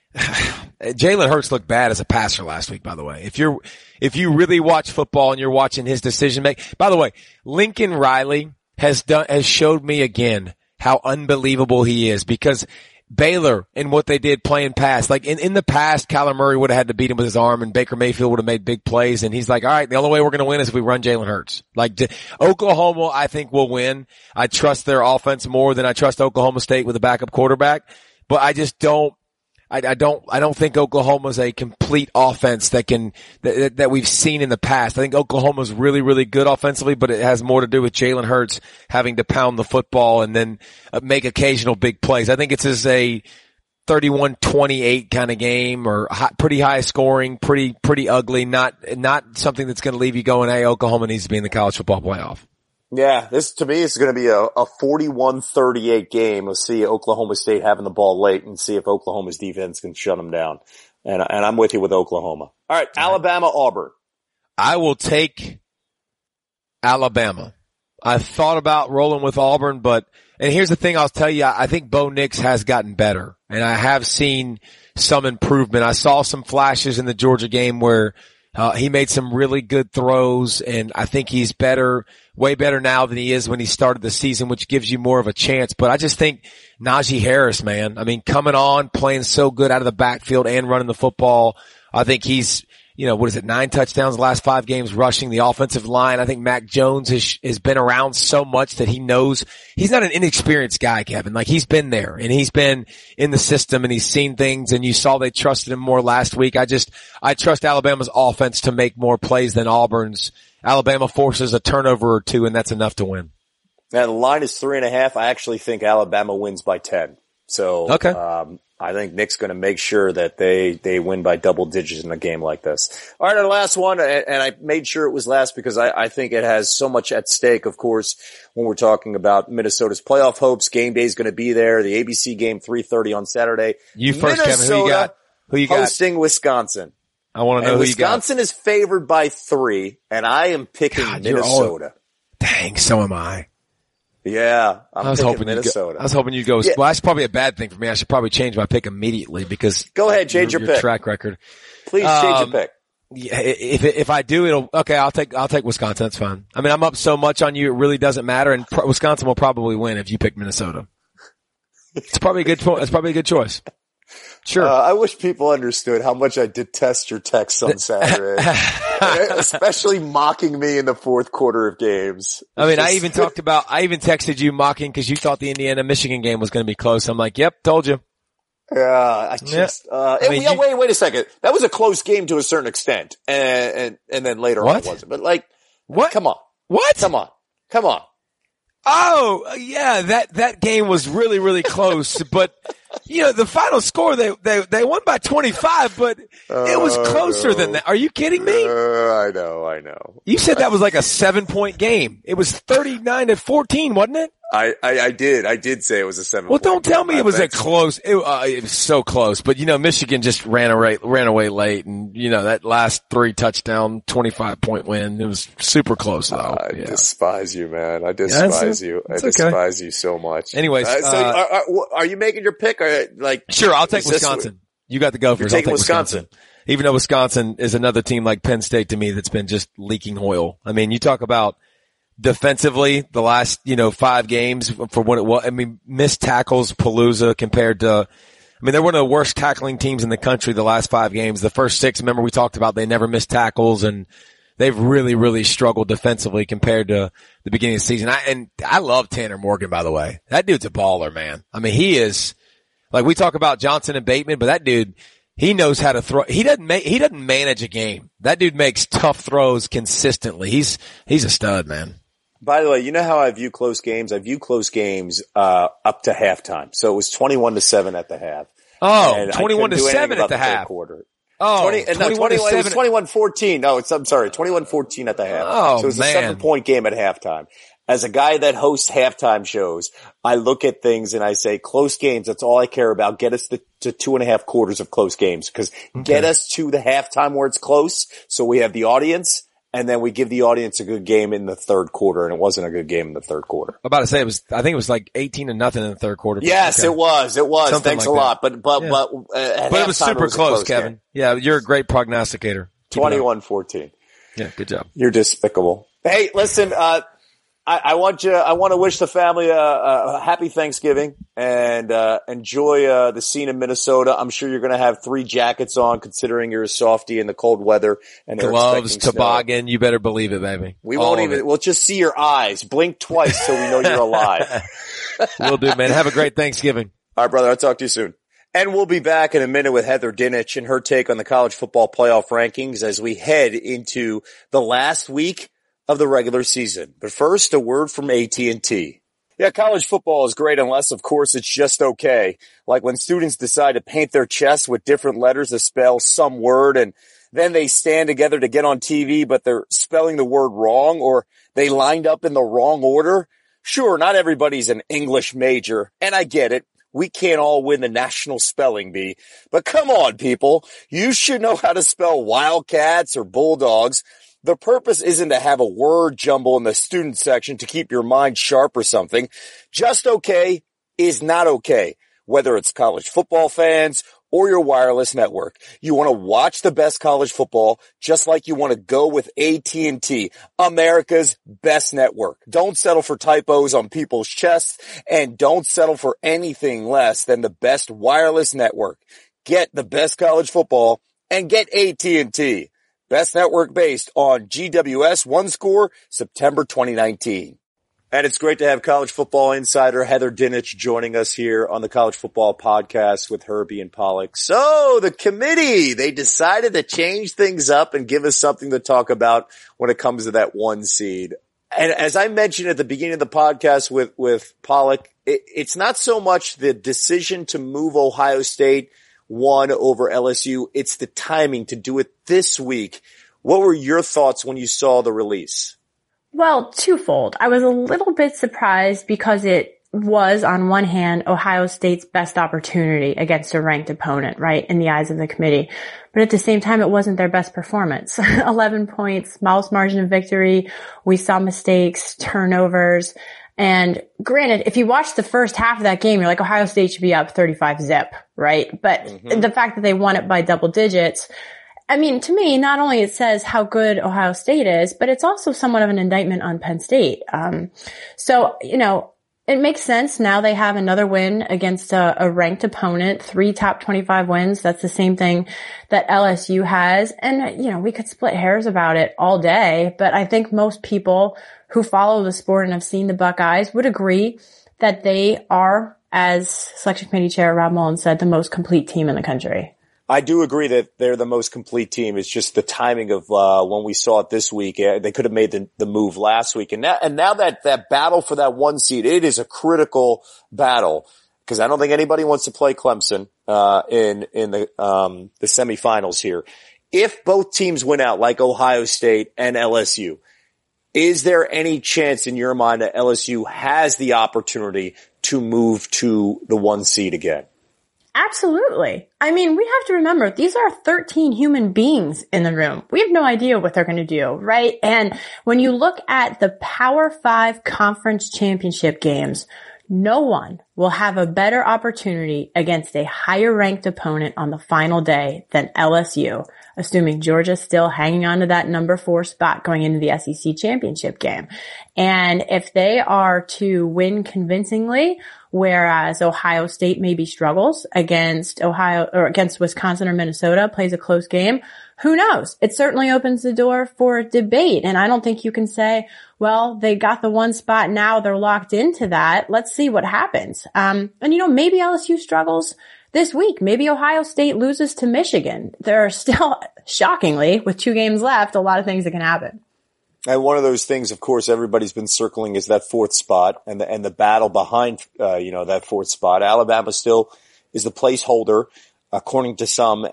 Jalen Hurts looked bad as a passer last week, by the way. If you really watch football and you're watching his decision make, by the way, Lincoln Riley has showed me again how unbelievable he is, because Baylor and what they did playing pass, like in the past, Kyler Murray would have had to beat him with his arm and Baker Mayfield would have made big plays. And he's like, all right, the only way we're going to win is if we run Jalen Hurts. Like Oklahoma, I think will win. I trust their offense more than I trust Oklahoma State with a backup quarterback, but I just don't. I don't think Oklahoma's a complete offense that we've seen in the past. I think Oklahoma's really, really good offensively, but it has more to do with Jalen Hurts having to pound the football and then make occasional big plays. I think it's as a 31-28 kind of game, or pretty high scoring, pretty ugly, not something that's going to leave you going, hey, Oklahoma needs to be in the college football playoff. Yeah, this to me is going to be a 41-38 game. Let's see Oklahoma State having the ball late and see if Oklahoma's defense can shut them down. And I'm with you with Oklahoma. All right, Alabama, Auburn. I will take Alabama. I thought about rolling with Auburn, and here's the thing I'll tell you, I think Bo Nix has gotten better, and I have seen some improvement. I saw some flashes in the Georgia game where he made some really good throws, and I think he's better, way better now than he is when he started the season, which gives you more of a chance. But I just think Najee Harris, man, I mean, coming on, playing so good out of the backfield and running the football. I think he's, 9 touchdowns the last 5 games rushing. The offensive line, I think Mac Jones has been around so much that he knows he's not an inexperienced guy, Kevin. Like, he's been there and he's been in the system and he's seen things, and you saw they trusted him more last week. I trust Alabama's offense to make more plays than Auburn's. Alabama forces a turnover or two, and that's enough to win. Now, the line is 3.5. I actually think Alabama wins by 10. So, okay. I think Nick's going to make sure that they win by double digits in a game like this. All right, our last one, and I made sure it was last because I think it has so much at stake, of course, when we're talking about Minnesota's playoff hopes. Game day is going to be there. The ABC game, 3:30 on Saturday. You first, Kevin. Who you got? Hosting Wisconsin. I want to know who you got. Wisconsin is favored by 3, and I am picking Minnesota. Dang, so am I. Yeah, I was hoping Minnesota. I was hoping you'd go. Yeah. Well, that's probably a bad thing for me. I should probably change my pick immediately because go ahead, change your pick. Track record. Please change your pick. Yeah, if I do, it'll okay. I'll take Wisconsin. That's fine. I mean, I'm up so much on you, it really doesn't matter. And Wisconsin will probably win if you pick Minnesota. It's probably a good. It's probably a good choice. Sure. I wish people understood how much I detest your texts on Saturday, especially mocking me in the fourth quarter of games. I mean, I even texted you mocking because you thought the Indiana-Michigan game was going to be close. I'm like, yep, told you. Yeah, wait a second. That was a close game to a certain extent. And then later on it wasn't. But like, What? Come on. What? Come on. Oh, yeah, that game was really, really close, but the final score, they won by 25, but it was closer than that. Are you kidding me? I know. You said that was like a 7-point game. It was 39-14, wasn't it? I did say it was a 7. Well, don't tell me it was a close. It was so close, but Michigan just ran away late, and that last 3 touchdown, 25-point win. It was super close though. I despise you, man. I despise you. I despise you so much. Anyways, are you making your pick? Or sure, I'll take Wisconsin. You got the Gophers. You're taking Wisconsin. Even though Wisconsin is another team like Penn State to me that's been just leaking oil. I mean, you talk about defensively, the last, 5 games for what it was. I mean, missed tackles, Palooza compared to, they're one of the worst tackling teams in the country the last 5 games. The first 6, remember we talked about they never missed tackles, and they've really, really struggled defensively compared to the beginning of the season. I love Tanner Morgan, by the way. That dude's a baller, man. I mean, he is, like we talk about Johnson and Bateman, but that dude, he knows how to throw. He doesn't manage a game. That dude makes tough throws consistently. He's a stud, man. By the way, you know how I view close games? I view close games up to halftime. So it was 21-7 at the half. Oh, 21-7 at the half. Quarter. Oh, 21-7. It was 21-14. No, I'm sorry, 21-14 at the half. Oh, so it was man. a 7-point game at halftime. As a guy that hosts halftime shows, I look at things and I say, close games, that's all I care about. Get us to 2.5 quarters of close games, because get us to the halftime where it's close, so we have the audience. And then we give the audience a good game in the third quarter, and it wasn't a good game in the third quarter. I'm about to say I think it was like 18-0 in the third quarter. Yes, okay. It was. Something Thanks like a lot. But it was super close, Kevin. Game. Yeah, you're a great prognosticator. 21-14. Yeah, good job. You're despicable. Hey, listen, I want to wish the family a happy Thanksgiving and enjoy the scene in Minnesota. I'm sure you're going to have 3 jackets on, considering you're a softie in the cold weather, and gloves, toboggan. You better believe it, baby. We'll just see your eyes. Blink twice so we know you're alive. Will do, man. Have a great Thanksgiving. All right, brother. I'll talk to you soon. And we'll be back in a minute with Heather Dinich and her take on the college football playoff rankings as we head into the last week of the regular season. But first, a word from AT&T. Yeah, college football is great unless, of course, it's just okay. Like when students decide to paint their chests with different letters to spell some word, and then they stand together to get on TV, but they're spelling the word wrong, or they lined up in the wrong order. Sure, not everybody's an English major, and I get it. We can't all win the national spelling bee. But come on, people. You should know how to spell Wildcats or Bulldogs. The purpose isn't to have a word jumble in the student section to keep your mind sharp or something. Just okay is not okay, whether it's college football fans or your wireless network. You want to watch the best college football just like you want to go with AT&T, America's best network. Don't settle for typos on people's chests, and don't settle for anything less than the best wireless network. Get the best college football and get AT&T. Best network based on GWS One Score, September 2019. And it's great to have college football insider Heather Dinich joining us here on the College Football Podcast with Herbie and Pollock. So the committee, they decided to change things up and give us something to talk about when it comes to that 1 seed. And as I mentioned at the beginning of the podcast with Pollock, it's not so much the decision to move Ohio State 1 over LSU. It's the timing to do it this week. What were your thoughts when you saw the release? Well, twofold. I was a little bit surprised because it was, on one hand, Ohio State's best opportunity against a ranked opponent, right, in the eyes of the committee. But at the same time, it wasn't their best performance. 11 points, smallest margin of victory. We saw mistakes, turnovers. And granted, if you watch the first half of that game, you're like, Ohio State should be up 35-0, right? But the fact that they won it by double digits, I mean, to me, not only it says how good Ohio State is, but it's also somewhat of an indictment on Penn State. So, it makes sense. Now they have another win against a ranked opponent, 3 top 25 wins. That's the same thing that LSU has. And, we could split hairs about it all day, but I think most people who follow the sport and have seen the Buckeyes would agree that they are, as Selection Committee Chair Rob Mullins said, the most complete team in the country. I do agree that they're the most complete team. It's just the timing of when we saw it this week. They could have made the move last week. And now that battle for that 1 seed, it is a critical battle because I don't think anybody wants to play Clemson in the semifinals here. If both teams win out, like Ohio State and LSU, is there any chance in your mind that LSU has the opportunity to move to the 1 seed again? Absolutely. I mean, we have to remember, these are 13 human beings in the room. We have no idea what they're going to do, right? And when you look at the Power 5 conference championship games, no one will have a better opportunity against a higher ranked opponent on the final day than LSU, assuming Georgia's still hanging on to that number 4 spot going into the SEC championship game. And if they are to win convincingly, whereas Ohio State maybe struggles against Wisconsin or Minnesota, plays a close game, who knows? It certainly opens the door for debate. And I don't think you can say, well, they got the 1 spot now, they're locked into that. Let's see what happens. And maybe LSU struggles this week. Maybe Ohio State loses to Michigan. There are still, shockingly, with 2 games left, a lot of things that can happen. And one of those things, of course, everybody's been circling is that 4th spot and the battle behind, that 4th spot. Alabama still is the placeholder, according to some,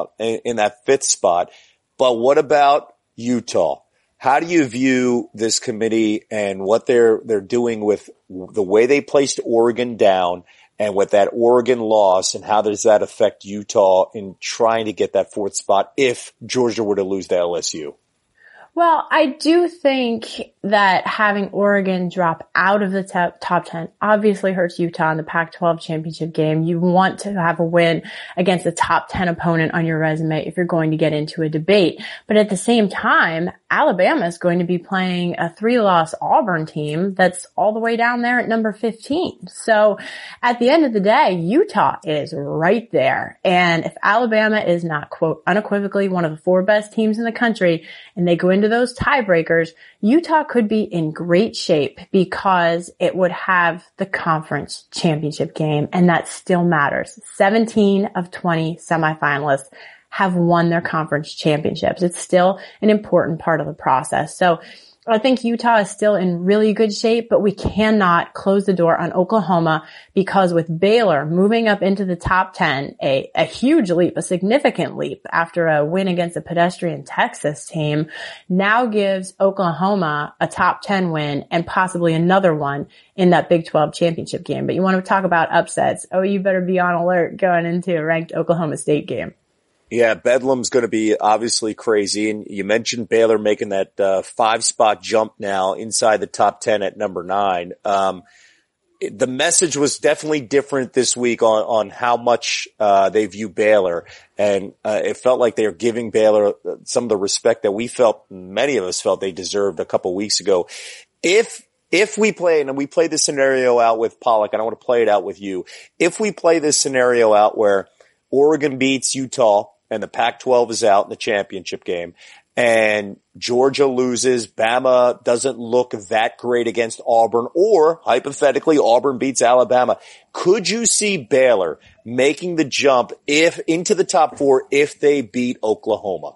in that 5th spot. But what about Utah? How do you view this committee and what they're doing with the way they placed Oregon down and with that Oregon loss, and how does that affect Utah in trying to get that 4th spot if Georgia were to lose to LSU? Well, I do think that having Oregon drop out of the top 10 obviously hurts Utah in the Pac-12 championship game. You want to have a win against a top 10 opponent on your resume if you're going to get into a debate. But at the same time, Alabama is going to be playing a 3-loss Auburn team that's all the way down there at number 15. So at the end of the day, Utah is right there. And if Alabama is not, quote, unequivocally one of the 4 best teams in the country, and they go into those tiebreakers, Utah could be in great shape because it would have the conference championship game, and that still matters. 17 of 20 semifinalists have won their conference championships. It's still an important part of the process. So I think Utah is still in really good shape, but we cannot close the door on Oklahoma because with Baylor moving up into the top 10, a huge leap, a significant leap after a win against a pedestrian Texas team, now gives Oklahoma a top 10 win and possibly another one in that Big 12 championship game. But you want to talk about upsets. Oh, you better be on alert going into a ranked Oklahoma State game. Yeah, Bedlam's going to be obviously crazy. And you mentioned Baylor making that 5-spot jump now inside the top 10 at number 9. The message was definitely different this week on how much they view Baylor. And it felt like they were giving Baylor some of the respect that many of us felt they deserved a couple weeks ago. If we play, and we played this scenario out with Pollock, and I want to play it out with you. If we play this scenario out where Oregon beats Utah, and the Pac-12 is out in the championship game, and Georgia loses, Bama doesn't look that great against Auburn, or hypothetically Auburn beats Alabama, could you see Baylor making the jump into the top 4 if they beat Oklahoma?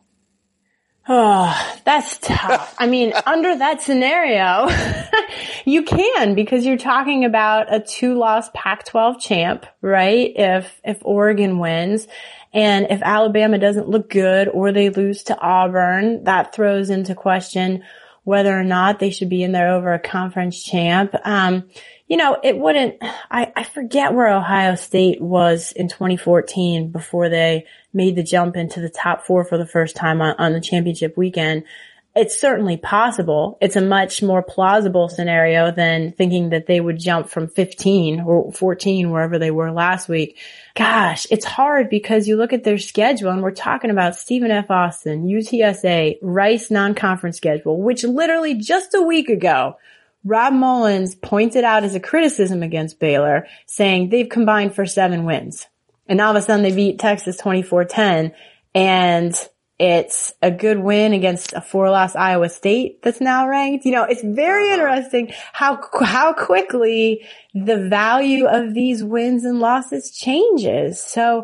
Oh, that's tough. I mean, under that scenario, you can, because you're talking about a 2-loss Pac-12 champ, right? If Oregon wins. And if Alabama doesn't look good or they lose to Auburn, that throws into question whether or not they should be in there over a conference champ. It wouldn't, I forget where Ohio State was in 2014 before they made the jump into the top 4 for the first time on the championship weekend. It's certainly possible. It's a much more plausible scenario than thinking that they would jump from 15 or 14, wherever they were last week. Gosh, it's hard because you look at their schedule and we're talking about Stephen F. Austin, UTSA, Rice non-conference schedule, which literally just a week ago, Rob Mullins pointed out as a criticism against Baylor, saying they've combined for 7 wins. And all of a sudden they beat Texas 24-10, and it's a good win against a 4-loss Iowa State that's now ranked. It's very interesting how quickly the value of these wins and losses changes. So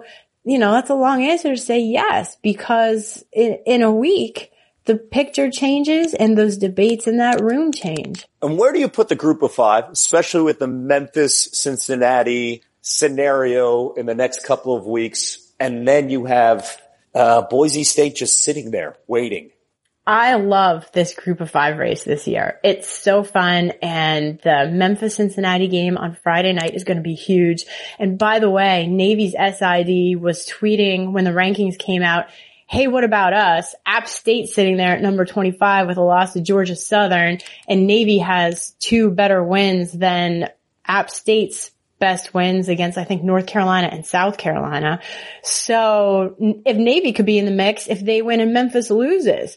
that's a long answer to say yes, because in a week, the picture changes and those debates in that room change. And where do you put the group of five, especially with the Memphis-Cincinnati scenario in the next couple of weeks? And then you have Boise State just sitting there waiting. I love this group of five race this year. It's so fun, and the Memphis-Cincinnati game on Friday night is going to be huge. And by the way, Navy's SID was tweeting when the rankings came out, hey, what about us? App State sitting there at number 25 with a loss to Georgia Southern, and Navy has 2 better wins than App State's best wins against, I think, North Carolina and South Carolina. So if Navy could be in the mix, if they win and Memphis loses,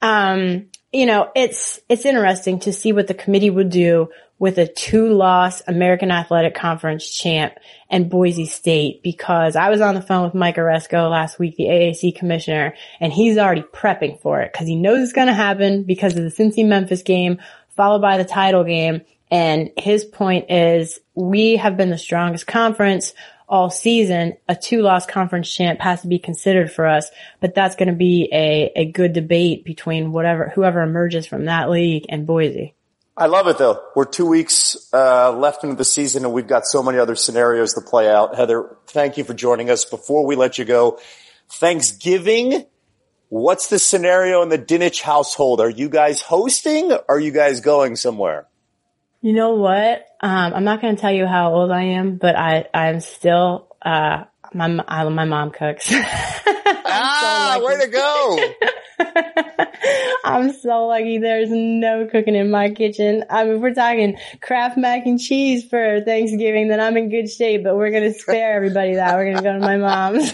it's interesting to see what the committee would do with a 2-loss American Athletic Conference champ and Boise State, because I was on the phone with Mike Oresco last week, the AAC commissioner, and he's already prepping for it because he knows it's going to happen because of the Cincy-Memphis game followed by the title game. And his point is, we have been the strongest conference all season. A 2-loss conference champ has to be considered for us, but that's going to be a good debate between whoever emerges from that league and Boise. I love it though. We're 2 weeks left into the season and we've got so many other scenarios to play out. Heather, thank you for joining us. Before we let you go, Thanksgiving, what's the scenario in the Dinich household? Are you guys hosting? Are you guys going somewhere? You know what? I'm not going to tell you how old I am, but I'm still, my mom cooks. Way to go. I'm so lucky there's no cooking in my kitchen. I mean, if we're talking Kraft mac and cheese for Thanksgiving, then I'm in good shape, but we're going to spare everybody that. We're going to go to my mom's.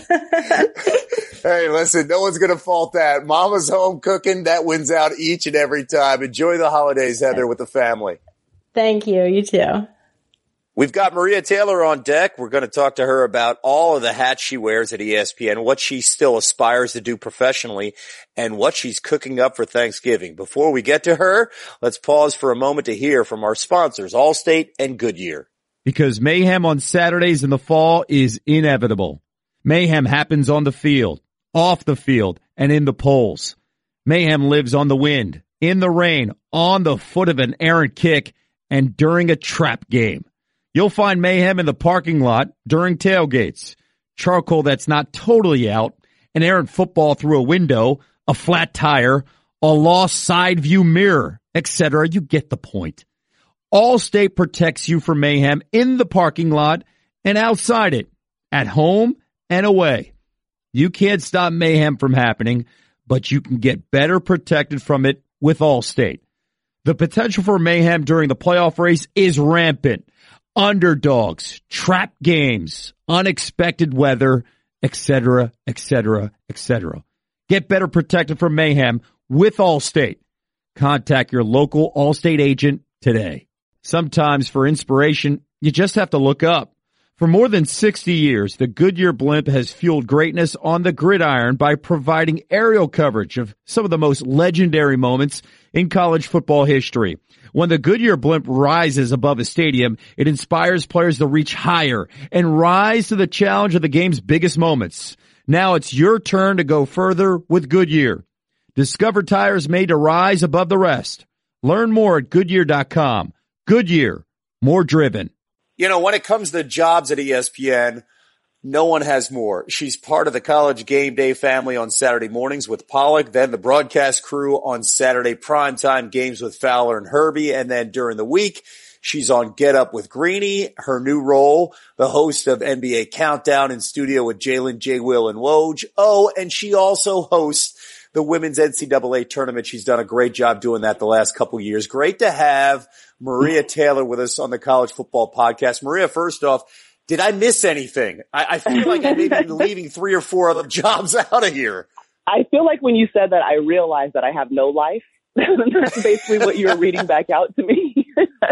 Hey, listen, no one's going to fault that. Mama's home cooking, that wins out each and every time. Enjoy the holidays, Heather, with the family. Thank you. You too. We've got Maria Taylor on deck. We're going to talk to her about all of the hats she wears at ESPN, what she still aspires to do professionally, and what she's cooking up for Thanksgiving. Before we get to her, let's pause for a moment to hear from our sponsors, Allstate and Goodyear. Because mayhem on Saturdays in the fall is inevitable. Mayhem happens on the field, off the field, and in the polls. Mayhem lives on the wind, in the rain, on the foot of an errant kick, and during a trap game. You'll find mayhem in the parking lot during tailgates, charcoal that's not totally out, an errant football through a window, a flat tire, a lost side view mirror, etc. You get the point. Allstate protects you from mayhem in the parking lot and outside it, at home and away. You can't stop mayhem from happening, but you can get better protected from it with Allstate. The potential for mayhem during the playoff race is rampant. Underdogs, trap games, unexpected weather, etc., etc., etc. Get better protected from mayhem with Allstate. Contact your local Allstate agent today. Sometimes for inspiration, you just have to look up. For more than 60 years, the Goodyear blimp has fueled greatness on the gridiron by providing aerial coverage of some of the most legendary moments in college football history. When the Goodyear blimp rises above a stadium, it inspires players to reach higher and rise to the challenge of the game's biggest moments. Now it's your turn to go further with Goodyear. Discover tires made to rise above the rest. Learn more at Goodyear.com. Goodyear, more driven. You know, when it comes to jobs at ESPN, no one has more. She's part of the College Game Day family on Saturday mornings with Pollock, then the broadcast crew on Saturday primetime games with Fowler and Herbie, and then during the week, she's on Get Up with Greeny, her new role, the host of NBA Countdown in studio with Jalen, J. Will, and Woj. Oh, and she also hosts the women's NCAA tournament. She's done a great job doing that the last couple of years. Great to have Maria Taylor with us on the College Football Podcast. Maria, first off, did I miss anything? I feel like I may be leaving 3 or 4 other jobs out of here. I feel like when you said that, I realized that I have no life. That's basically what you were reading back out to me.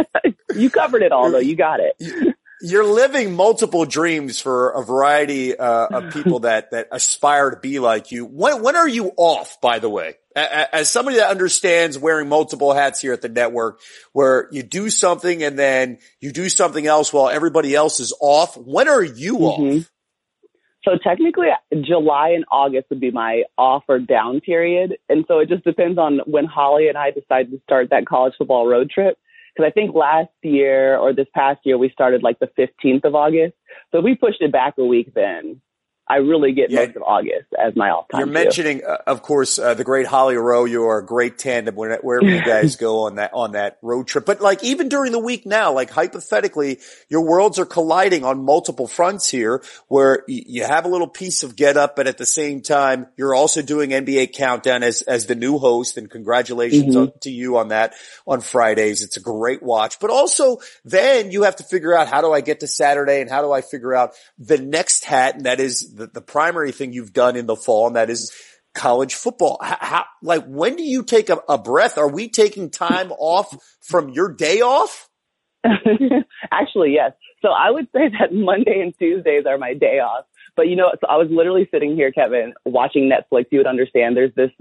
You covered it all, though. You got it. You're living multiple dreams for a variety of people that aspire to be like you. When are you off, by the way? As somebody that understands wearing multiple hats here at the network, where you do something and then you do something else while everybody else is off, when are you off? So technically, July and August would be my off or down period. And so it just depends on when Holly and I decide to start that college football road trip. Because I think last year or this past year, we started like the 15th of August. So if we pushed it back a week, then I really get most of August as my off time. You're mentioning, of course, the great Holly Rowe. You are a great tandem wherever you guys go on that road trip. But like even during the week now, like hypothetically, your worlds are colliding on multiple fronts here, where you have a little piece of Get Up, but at the same time, you're also doing NBA Countdown as the new host. And congratulations to you on that on Fridays. It's a great watch. But also, then you have to figure out, how do I get to Saturday, and how do I figure out the next hat, and that is the primary thing you've done in the fall, and that is college football. How, like, when do you take a breath? Are we taking time off from your day off? Actually, yes. So I would say that Monday and Tuesdays are my day off. But so I was literally sitting here, Kevin, watching Netflix. You would understand. There's this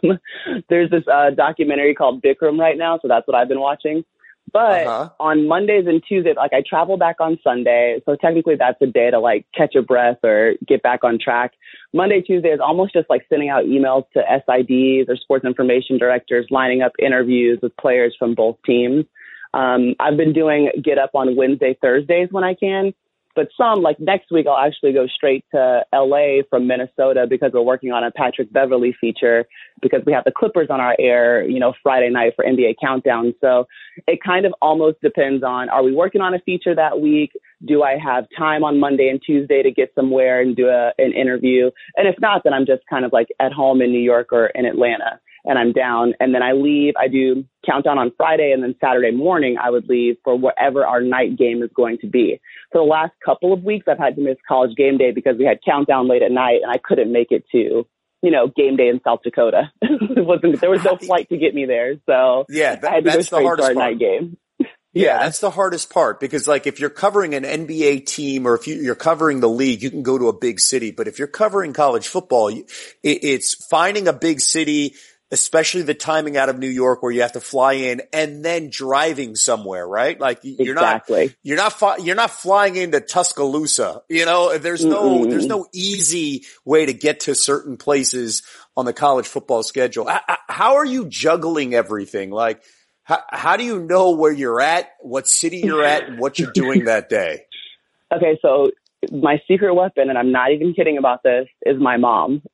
documentary called Bikram right now. So that's what I've been watching. But on Mondays and Tuesdays, like, I travel back on Sunday. So technically that's a day to like catch a breath or get back on track. Monday, Tuesday is almost just like sending out emails to SIDs or sports information directors, lining up interviews with players from both teams. I've been doing Get Up on Wednesday, Thursdays when I can. But some, like next week, I'll actually go straight to LA from Minnesota because we're working on a Patrick Beverley feature because we have the Clippers on our air, Friday night for NBA Countdown. So it kind of almost depends on, are we working on a feature that week? Do I have time on Monday and Tuesday to get somewhere and do an interview? And if not, then I'm just kind of like at home in New York or in Atlanta. And I'm down, and then I leave. I do Countdown on Friday, and then Saturday morning I would leave for wherever our night game is going to be. For the last couple of weeks, I've had to miss College Game Day because we had Countdown late at night, and I couldn't make it to, game day in South Dakota. There was no flight to get me there, so I had to go straight to our night game. Yeah, that's the hardest part, because like if you're covering an NBA team or if you're covering the league, you can go to a big city. But if you're covering college football, it's finding a big city, especially the timing out of New York where you have to fly in and then driving somewhere, right? Like you're not flying into Tuscaloosa. There's no easy way to get to certain places on the college football schedule. How are you juggling everything? Like, how do you know where you're at, what city you're at, and what you're doing that day? Okay, so my secret weapon, and I'm not even kidding about this, is my mom.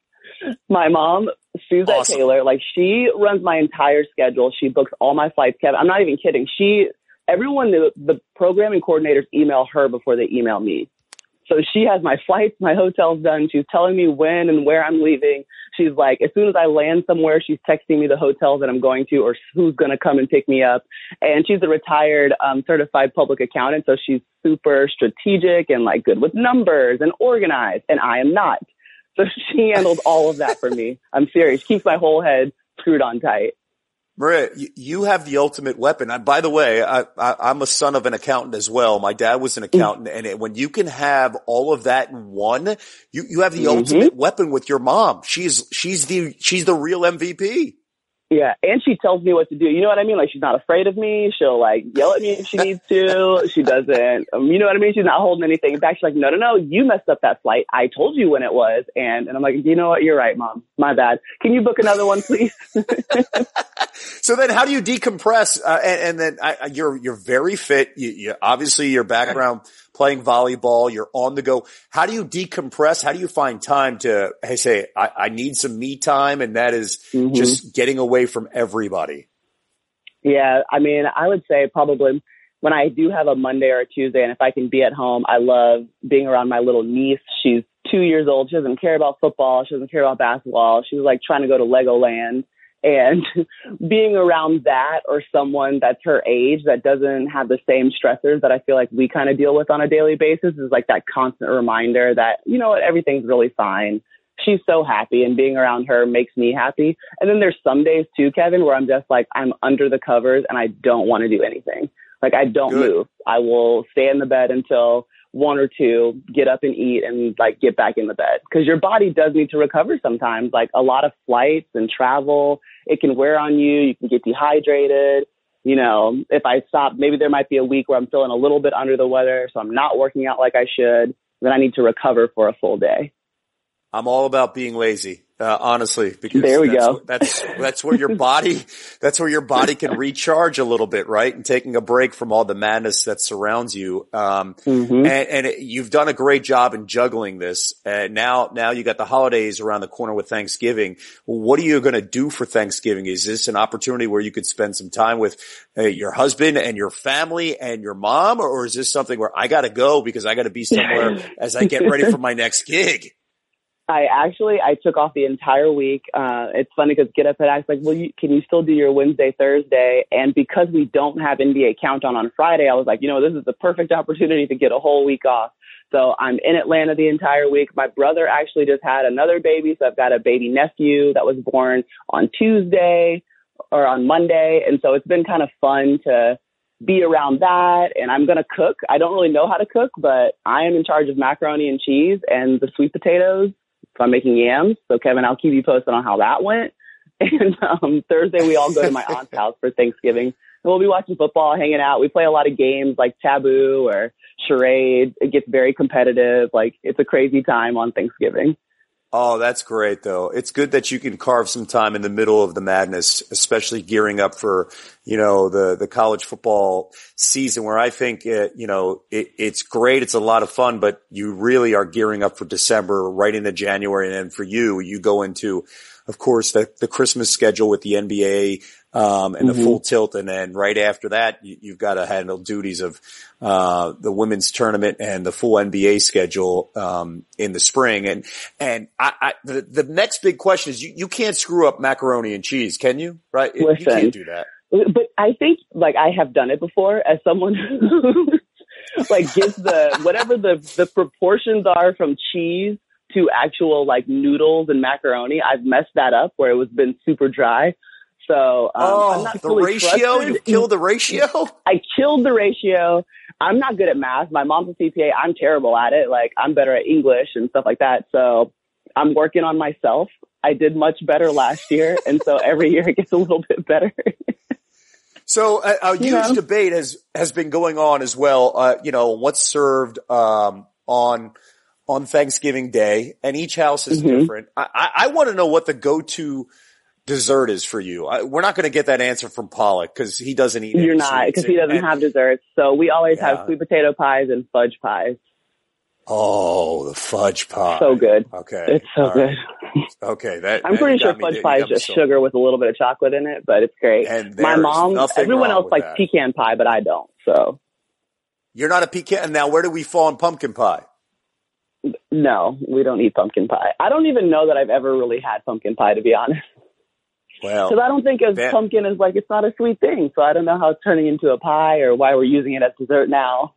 My mom, Suzette Taylor, like, she runs my entire schedule. She books all my flights, Kevin. I'm not even kidding. Everyone, the programming coordinators email her before they email me. So she has my flights, my hotels done. She's telling me when and where I'm leaving. She's like, as soon as I land somewhere, she's texting me the hotel that I'm going to or who's going to come and pick me up. And she's a retired certified public accountant. So she's super strategic and like good with numbers and organized. And I am not. So she handled all of that for me. I'm serious. Keeps my whole head screwed on tight. Maria, you have the ultimate weapon. By the way, I'm a son of an accountant as well. My dad was an accountant, and when you can have all of that in one, you have the ultimate weapon with your mom. She's the real MVP. Yeah, and she tells me what to do. You know what I mean? Like, she's not afraid of me. She'll like yell at me if she needs to. She doesn't. You know what I mean? She's not holding anything back. She's like, no, you messed up that flight. I told you when it was, and I'm like, you know what? You're right, Mom. My bad. Can you book another one, please? So then, how do you decompress? And then you're very fit. You obviously your background playing volleyball. You're on the go. How do you decompress? How do you find time to say, I need some me time, and that is just getting away from everybody? Yeah, I mean, I would say probably when I do have a Monday or a Tuesday, and if I can be at home, I love being around my little niece. She's 2 years old. She doesn't care about football. She doesn't care about basketball. She's like trying to go to Legoland. And being around that or someone that's her age that doesn't have the same stressors that I feel like we kind of deal with on a daily basis is like that constant reminder that, you know what, everything's really fine. She's so happy, and being around her makes me happy. And then there's some days too, Kevin, where I'm just like, I'm under the covers and I don't want to do anything. Like, I don't move. I will stay in the bed until 1 or 2, get up and eat, and like get back in the bed, because your body does need to recover sometimes. Like, a lot of flights and travel, it can wear on you. You can get dehydrated. You know, if I stop, maybe there might be a week where I'm feeling a little bit under the weather, so I'm not working out like I should. then I need to recover for a full day. I'm all about being lazy, honestly, because there we go. That's where your body can recharge a little bit, right? And taking a break from all the madness that surrounds you. And you've done a great job in juggling this. And now you got the holidays around the corner with Thanksgiving. What are you going to do for Thanksgiving? Is this an opportunity where you could spend some time with your husband and your family and your mom? Or is this something where I got to go because I got to be somewhere as I get ready for my next gig? I took off the entire week. It's funny because Get Up had asked, like, well, can you still do your Wednesday, Thursday? And because we don't have NBA Countdown on Friday, I was like, this is the perfect opportunity to get a whole week off. So I'm in Atlanta the entire week. My brother actually just had another baby. So I've got a baby nephew that was born on Tuesday or on Monday. And so it's been kind of fun to be around that. And I'm going to cook. I don't really know how to cook, but I am in charge of macaroni and cheese and the sweet potatoes. So I'm making yams. So Kevin, I'll keep you posted on how that went. And Thursday, we all go to my aunt's house for Thanksgiving. And we'll be watching football, hanging out. We play a lot of games like Taboo or Charade. It gets very competitive. Like, it's a crazy time on Thanksgiving. Oh, that's great, though. It's good that you can carve some time in the middle of the madness, especially gearing up for, the college football season, where I think, it's great. It's a lot of fun, but you really are gearing up for December, right into January. And then for you go into, of course, the Christmas schedule with the NBA, and the full tilt. And then right after that, you've got to handle duties of, the women's tournament and the full NBA schedule, in the spring. And the next big question is you can't screw up macaroni and cheese, can you? Right? Listen, you can't do that. But I think, like, I have done it before as someone who, like, gets whatever the proportions are from cheese to actual, like, noodles and macaroni. I've messed that up where it was been super dry. So, I'm not the ratio? You killed the ratio? I killed the ratio. I'm not good at math. My mom's a CPA. I'm terrible at it. Like, I'm better at English and stuff like that. So I'm working on myself. I did much better last year. And so every year it gets a little bit better. So a huge debate has been going on as well. What's served, on Thanksgiving Day, and each house is different. I want to know what the go-to dessert is for you. We're not going to get that answer from Pollock because he doesn't eat. You're not, because he doesn't have desserts. So we always have sweet potato pies and fudge pies. Oh, the fudge pie. So good. Okay. It's so good. Okay. I'm pretty sure fudge pie is just sugar with a little bit of chocolate in it, but it's great. And my mom, everyone else likes pecan pie, but I don't. So you're not a pecan. Now, where do we fall on pumpkin pie? No, we don't eat pumpkin pie. I don't even know that I've ever really had pumpkin pie, to be honest. Well, because I don't think of pumpkin as like, it's not a sweet thing. So I don't know how it's turning into a pie or why we're using it as dessert now.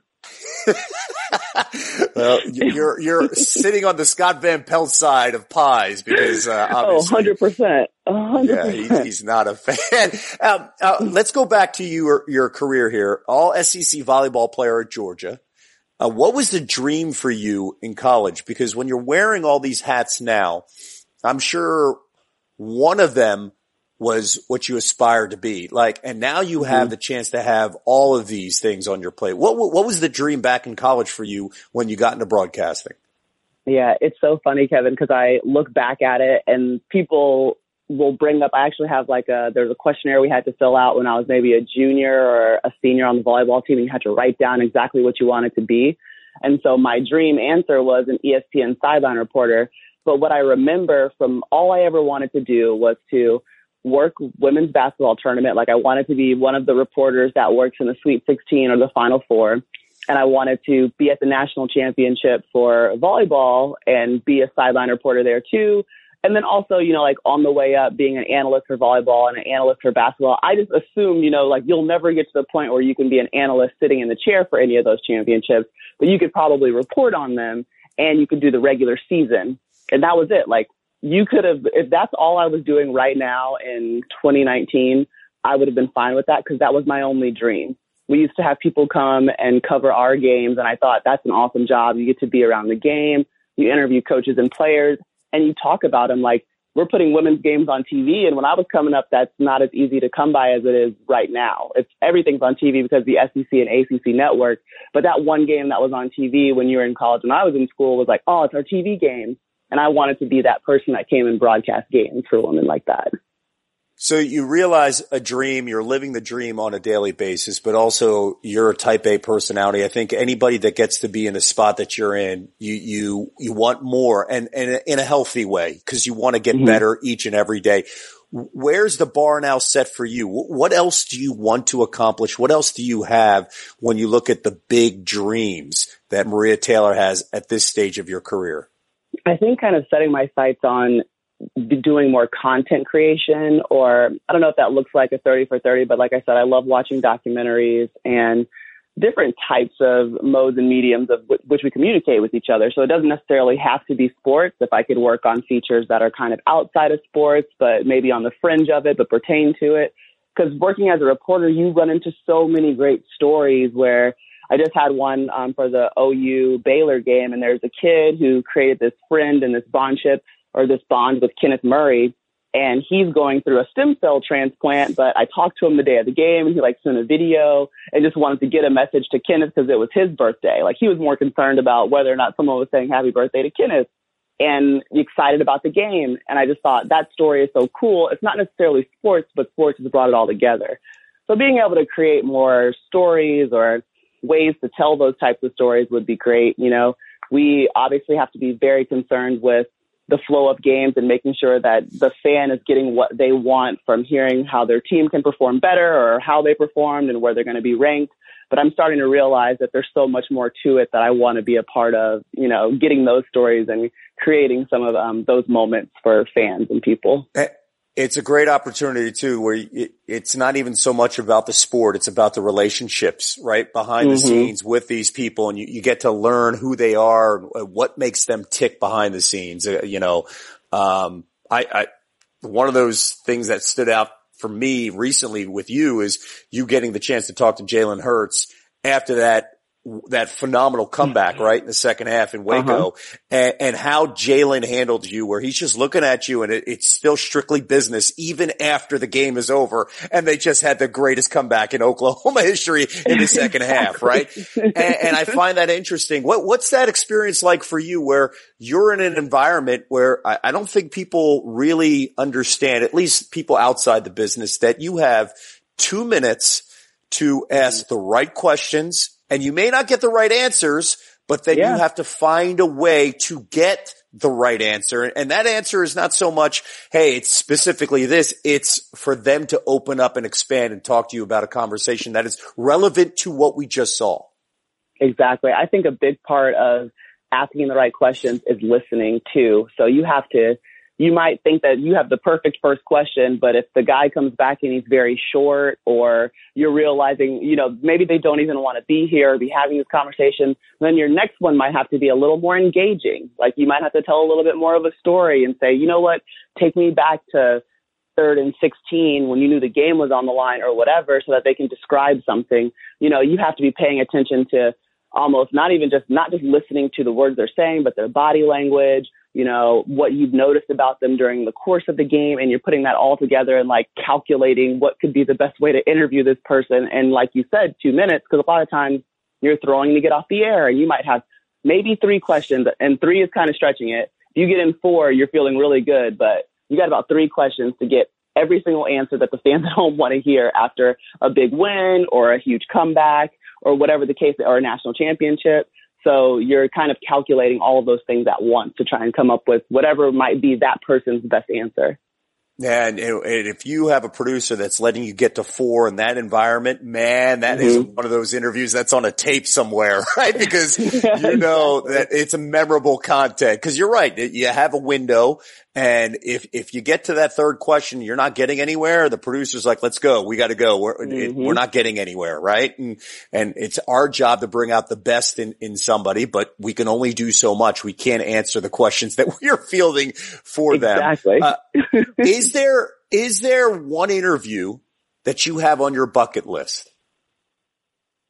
Well, you're sitting on the Scott Van Pelt side of pies because, obviously. 100%. 100%. Yeah, he's not a fan. Let's go back to your career here. All SEC volleyball player at Georgia. What was the dream for you in college? Because when you're wearing all these hats now, I'm sure one of them was what you aspired to be. And now you have the chance to have all of these things on your plate. What was the dream back in college for you when you got into broadcasting? Yeah, it's so funny, Kevin, because I look back at it and people will bring up, I actually have there's a questionnaire we had to fill out when I was maybe a junior or a senior on the volleyball team, and you had to write down exactly what you wanted to be. And so my dream answer was an ESPN sideline reporter. But what I remember from all I ever wanted to do was to work women's basketball tournament. Like, I wanted to be one of the reporters that works in the Sweet 16 or the Final Four. And I wanted to be at the national championship for volleyball and be a sideline reporter there too. And then also, on the way up, being an analyst for volleyball and an analyst for basketball. I just assumed, you'll never get to the point where you can be an analyst sitting in the chair for any of those championships, but you could probably report on them and you could do the regular season. And that was it. You could have, if that's all I was doing right now in 2019, I would have been fine with that because that was my only dream. We used to have people come and cover our games, and I thought that's an awesome job. You get to be around the game, you interview coaches and players, and you talk about them like we're putting women's games on TV. And when I was coming up, that's not as easy to come by as it is right now. Everything's on TV because of the SEC and ACC network. But that one game that was on TV when you were in college and I was in school was like, oh, it's our TV game. And I wanted to be that person that came and broadcast games for women like that. So you realize a dream, you're living the dream on a daily basis, but also you're a type A personality. I think anybody that gets to be in the spot that you're in, you want more and in a healthy way because you want to get better each and every day. Where's the bar now set for you? What else do you want to accomplish? What else do you have when you look at the big dreams that Maria Taylor has at this stage of your career? I think kind of setting my sights on doing more content creation, or I don't know if that looks like a 30 for 30, but like I said, I love watching documentaries and different types of modes and mediums of which we communicate with each other. So it doesn't necessarily have to be sports. If I could work on features that are kind of outside of sports, but maybe on the fringe of it, but pertain to it. Because working as a reporter, you run into so many great stories where I just had one for the OU Baylor game, and there's a kid who created this friend and this bond with Kenneth Murray, and he's going through a stem cell transplant, but I talked to him the day of the game, and he sent a video and just wanted to get a message to Kenneth because it was his birthday. He was more concerned about whether or not someone was saying happy birthday to Kenneth and excited about the game. And I just thought that story is so cool. It's not necessarily sports, but sports has brought it all together. So being able to create more stories or ways to tell those types of stories would be great. We obviously have to be very concerned with the flow of games and making sure that the fan is getting what they want from hearing how their team can perform better or how they performed and where they're going to be ranked. But I'm starting to realize that there's so much more to it that I want to be a part of, getting those stories and creating some of those moments for fans and people. It's a great opportunity too, where it's not even so much about the sport. It's about the relationships, right? Behind the scenes with these people, and you get to learn who they are, what makes them tick behind the scenes. One of those things that stood out for me recently with you is you getting the chance to talk to Jalen Hurts after that phenomenal comeback, right, in the second half in Waco, and how Jalen handled you, where he's just looking at you and it's still strictly business even after the game is over, and they just had the greatest comeback in Oklahoma history in the second half, right? And I find that interesting. What's that experience like for you, where you're in an environment where I don't think people really understand, at least people outside the business, that you have 2 minutes to ask the right questions. And you may not get the right answers, but then you have to find a way to get the right answer. And that answer is not so much, hey, it's specifically this. It's for them to open up and expand and talk to you about a conversation that is relevant to what we just saw. Exactly. I think a big part of asking the right questions is listening too. So you might think that you have the perfect first question, but if the guy comes back and he's very short, or you're realizing, maybe they don't even want to be here or be having this conversation, then your next one might have to be a little more engaging. You might have to tell a little bit more of a story and say, you know what, take me back to 3rd and 16 when you knew the game was on the line or whatever, so that they can describe something. You have to be paying attention to almost not just listening to the words they're saying, but their body language, what you've noticed about them during the course of the game, and you're putting that all together and calculating what could be the best way to interview this person. And like you said, 2 minutes, because a lot of times you're throwing to get off the air and you might have maybe 3 questions, and 3 is kind of stretching it. If you get in 4, you're feeling really good, but you got about 3 questions to get every single answer that the fans at home want to hear after a big win or a huge comeback or whatever the case, or a national championship. So you're kind of calculating all of those things at once to try and come up with whatever might be that person's best answer. Yeah, and if you have a producer that's letting you get to 4 in that environment, man, that is one of those interviews that's on a tape somewhere, right? Because that it's a memorable content. Because you're right, you have a window, and if you get to that 3rd question, you're not getting anywhere, the producer's like, let's go, we got to go. We're not getting anywhere, right? And it's our job to bring out the best in somebody, but we can only do so much. We can't answer the questions that we are fielding for them. Exactly. Is there one interview that you have on your bucket list?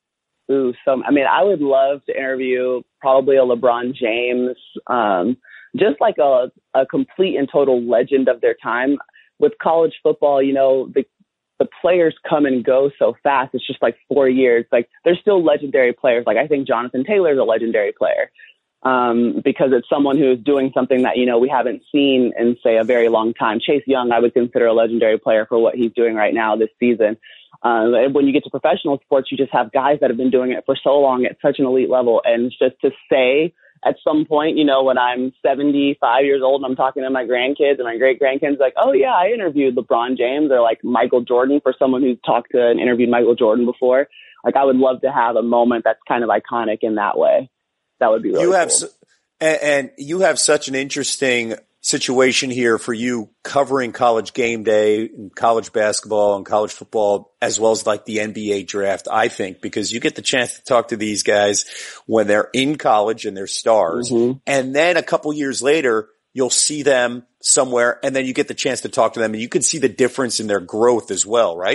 I would love to interview probably a LeBron James. just like a complete and total legend of their time. With college football, the players come and go so fast. It's just like 4 years. Like, there's still legendary players. Like, I think Jonathan Taylor is a legendary player because it's someone who is doing something that, we haven't seen in, say, a very long time. Chase Young, I would consider a legendary player for what he's doing right now this season. And when you get to professional sports, you just have guys that have been doing it for so long at such an elite level. And it's just to say at some point, when I'm 75 years old and I'm talking to my grandkids and my great grandkids, like, oh yeah, I interviewed LeBron James, or like Michael Jordan, for someone who's talked to and interviewed Michael Jordan before. Like, I would love to have a moment that's kind of iconic in that way. That would be really cool. And you have such an interesting situation here for you covering College Game Day and college basketball and college football, as well as like the NBA draft, I think, because you get the chance to talk to these guys when they're in college and they're stars. Mm-hmm. And then a couple years later, you'll see them somewhere, and then you get the chance to talk to them, and you can see the difference in their growth as well, right?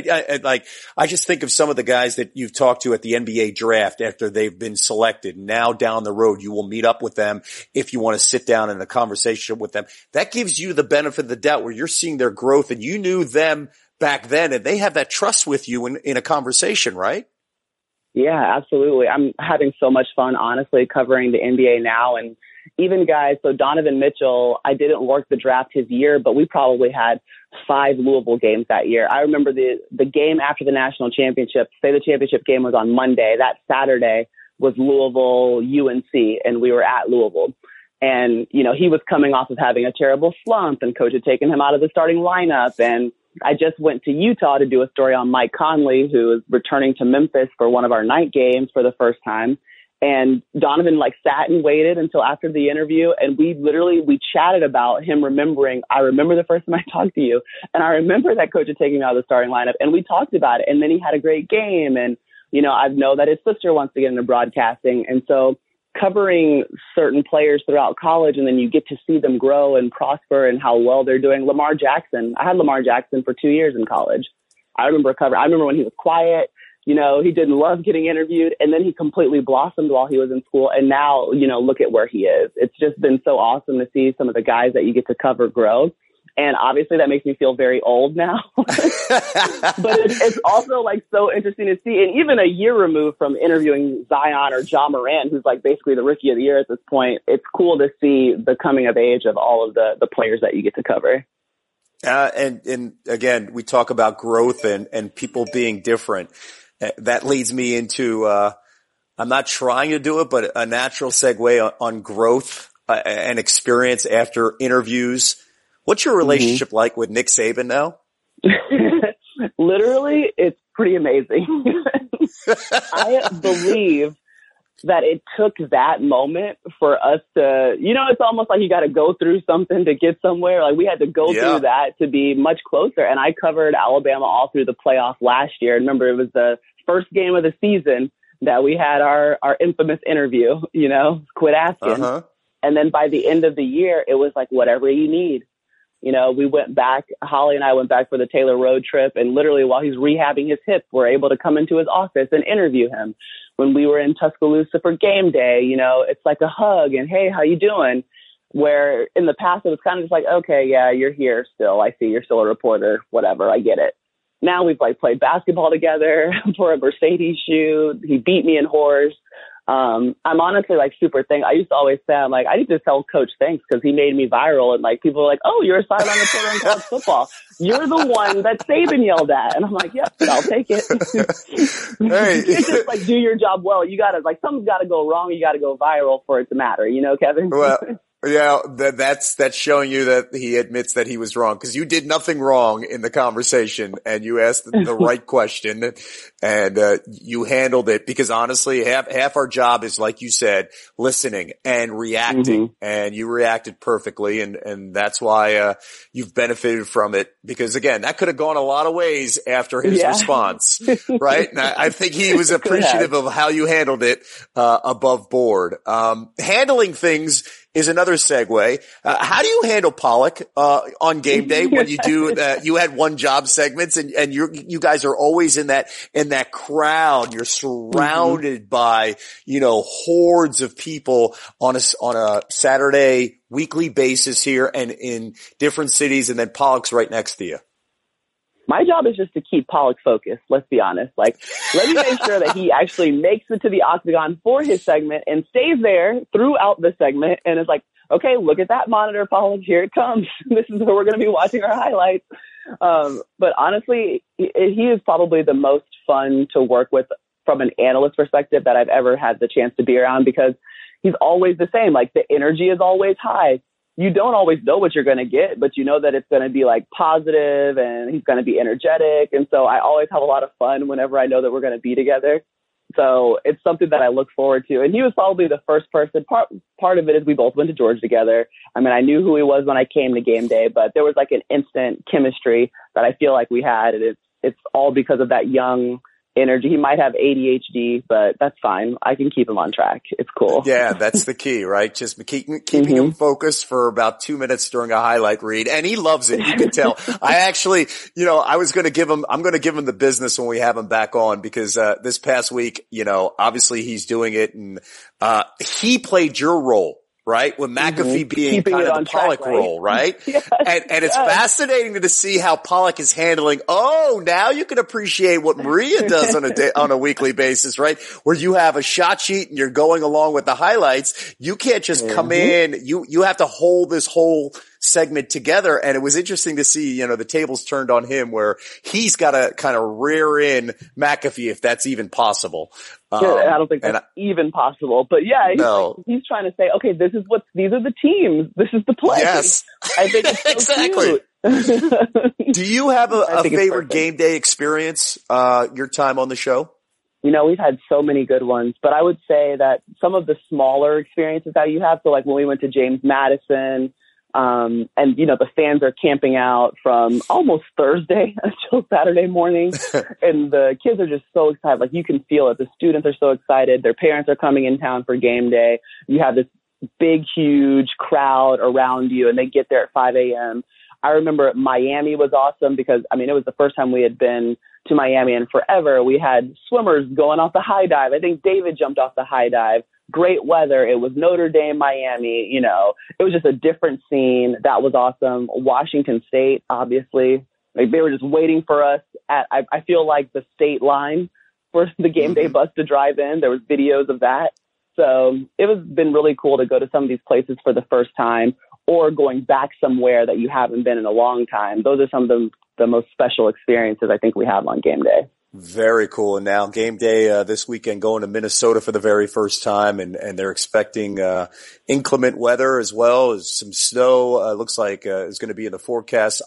I just think of some of the guys that you've talked to at the NBA draft after they've been selected. Now down the road, you will meet up with them if you want to sit down in a conversation with them. That gives you the benefit of the doubt where you're seeing their growth, and you knew them back then, and they have that trust with you in a conversation, right? Yeah, absolutely. I'm having so much fun, honestly, covering the NBA now, and even guys, so Donovan Mitchell, I didn't work the draft his year, but we probably had 5 Louisville games that year. I remember the game after the national championship, say the championship game was on Monday, that Saturday was Louisville UNC, and we were at Louisville. And, he was coming off of having a terrible slump, and coach had taken him out of the starting lineup. And I just went to Utah to do a story on Mike Conley, who is returning to Memphis for one of our night games for the first time. And Donovan sat and waited until after the interview. And we chatted about him remembering, I remember the first time I talked to you, and I remember that coach had taken me out of the starting lineup, and we talked about it. And then he had a great game. And, I know that his sister wants to get into broadcasting. And so covering certain players throughout college, and then you get to see them grow and prosper and how well they're doing. Lamar Jackson, I had Lamar Jackson for 2 years in college. I remember when he was quiet. He didn't love getting interviewed, and then he completely blossomed while he was in school. And now, look at where he is. It's just been so awesome to see some of the guys that you get to cover grow. And obviously that makes me feel very old now, but it's also so interesting to see. And even a year removed from interviewing Zion or Ja Morant, who's basically the rookie of the year at this point, it's cool to see the coming of age of all of the players that you get to cover. And again, we talk about growth and people being different. That leads me into, I'm not trying to do it, but a natural segue on growth and experience after interviews. What's your relationship like with Nick Saban now? Literally, it's pretty amazing. I believe that it took that moment for us to, it's almost like you got to go through something to get somewhere. We had to go through that to be much closer. And I covered Alabama all through the playoff last year. Remember, it was the first game of the season that we had our infamous interview, quit asking. Uh-huh. And then by the end of the year, it was whatever you need. We went back, Holly and I went back for the Taylor road trip, and literally while he's rehabbing his hip, we're able to come into his office and interview him. When we were in Tuscaloosa for game day, it's like a hug and, hey, how you doing? Where in the past it was kind of just okay, yeah, you're here still. I see you're still a reporter, whatever. I get it. Now we've played basketball together for a Mercedes shoot. He beat me in horse. I'm honestly super thankful. I used to always say, I need to tell Coach thanks because he made me viral. And people are oh, you're a sideline reporter in college football. You're the one that Saban yelled at. And I'm yep, I'll take it. Hey. You can't just do your job well. You gotta something's gotta go wrong. You gotta go viral for it to matter. Kevin? Well, yeah, that's showing you that he admits that he was wrong, because you did nothing wrong in the conversation and you asked the right question and you handled it, because honestly half our job is, like you said, listening and reacting, and you reacted perfectly, and that's why you've benefited from it, because again, that could have gone a lot of ways after his response, right? And I think he was appreciative of how you handled it above board. Handling things is another segue. How do you handle Pollock on game day when you do that? You had one job segments, and you guys are always in that crowd. You're surrounded by hordes of people on a Saturday weekly basis here and in different cities, and then Pollock's right next to you. My job is just to keep Pollock focused, let's be honest. Like, let me make sure that he actually makes it to the octagon for his segment and stays there throughout the segment and is like, okay, look at that monitor, Pollock, here it comes. This is where we're going to be watching our highlights. But honestly, he is probably the most fun to work with from an analyst perspective that I've ever had the chance to be around, because he's always the same. Like, the energy is always high. You don't always know what you're going to get, but you know that it's going to be like positive and he's going to be energetic. And so I always have a lot of fun whenever I know that we're going to be together. So it's something that I look forward to. And he was probably the first person. Part of it is we both went to Georgia together. I mean, I knew who he was when I came to game day, but there was like an instant chemistry that I feel like we had. And it's all because of that young energy. He might have ADHD, but that's fine. I can keep him on track. It's cool. Yeah, that's the key, right? Just keeping him focused for about 2 minutes during a highlight read, and he loves it. You can tell. I actually, I'm going to give him the business when we have him back on, because this past week, obviously he's doing it, and he played your role. Right? With McAfee being kind of the Pollock role, right? Yes, and it's fascinating to see how Pollock is handling. Oh, now you can appreciate what Maria does on a weekly basis, right? Where you have a shot sheet and you're going along with the highlights. You can't just come in. You have to hold this whole segment together. And it was interesting to see, the tables turned on him, where he's got to kind of rear in McAfee, if that's even possible. I don't think that's even possible, but yeah, he's trying to say, okay, these are the teams. This is the play. Yes. I think it's so exactly. Do you have a favorite game day experience, your time on the show? We've had so many good ones, but I would say that some of the smaller experiences that you have, so like when we went to James Madison, and the fans are camping out from almost Thursday until Saturday morning. And the kids are just so excited. Like, you can feel it. The students are so excited. Their parents are coming in town for game day. You have this big, huge crowd around you, and they get there at 5 a.m. I remember Miami was awesome because, it was the first time we had been to Miami in forever. We had swimmers going off the high dive. I think David jumped off the high dive. Great weather. It was Notre Dame, Miami, it was just a different scene. That was awesome. Washington State, obviously, like, they were just waiting for us I feel like the state line for the game day bus to drive in. There was videos of that. So it has been really cool to go to some of these places for the first time, or going back somewhere that you haven't been in a long time. Those are some of the most special experiences I think we have on game day. Very cool. And now game day this weekend, going to Minnesota for the very first time, and they're expecting inclement weather as well as some snow. Looks like is going to be in the forecast.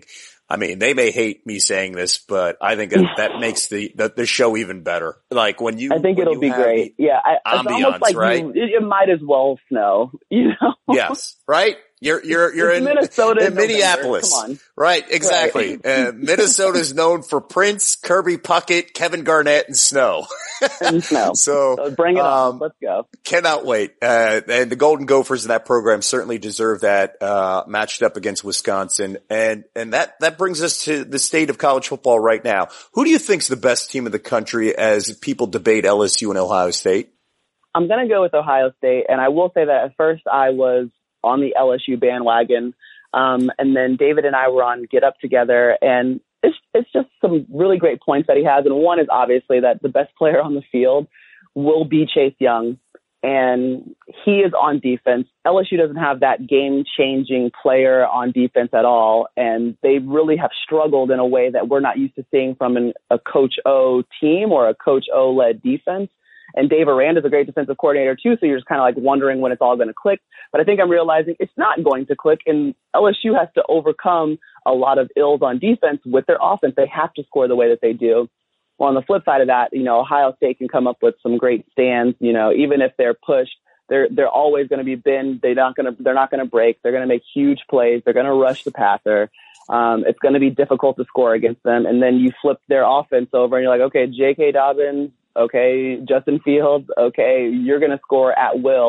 They may hate me saying this, but I think that makes the show even better. Like, when you, I think it'll be great. Yeah, it's almost like right? It might as well snow. Yes, right. You're in Minnesota, in Minneapolis. Come on. Right, exactly. Right. Minnesota is known for Prince, Kirby Puckett, Kevin Garnett, and snow. And snow. So bring it on. Let's go. Cannot wait. And the Golden Gophers in that program certainly deserve that, matched up against Wisconsin. And that brings us to the state of college football right now. Who do you think's the best team in the country as people debate LSU and Ohio State? I'm going to go with Ohio State. And I will say that at first I was on the LSU bandwagon. And then David and I were on Get Up together, and it's just some really great points that he has. And one is obviously that the best player on the field will be Chase Young, and he is on defense. LSU doesn't have that game-changing player on defense at all, and they really have struggled in a way that we're not used to seeing from a Coach O team or a Coach O-led defense. And Dave Aranda is a great defensive coordinator too, so you're just kind of like wondering when it's all going to click. But I think I'm realizing it's not going to click, and LSU has to overcome a lot of ills on defense with their offense. They have to score the way that they do. Well, on the flip side of that, Ohio State can come up with some great stands. Even if they're pushed, they're always going to be bend. They're not going to break. They're going to make huge plays. They're going to rush the passer. It's going to be difficult to score against them. And then you flip their offense over, and you're like, okay, J.K. Dobbins. Okay, Justin Fields, okay, you're going to score at will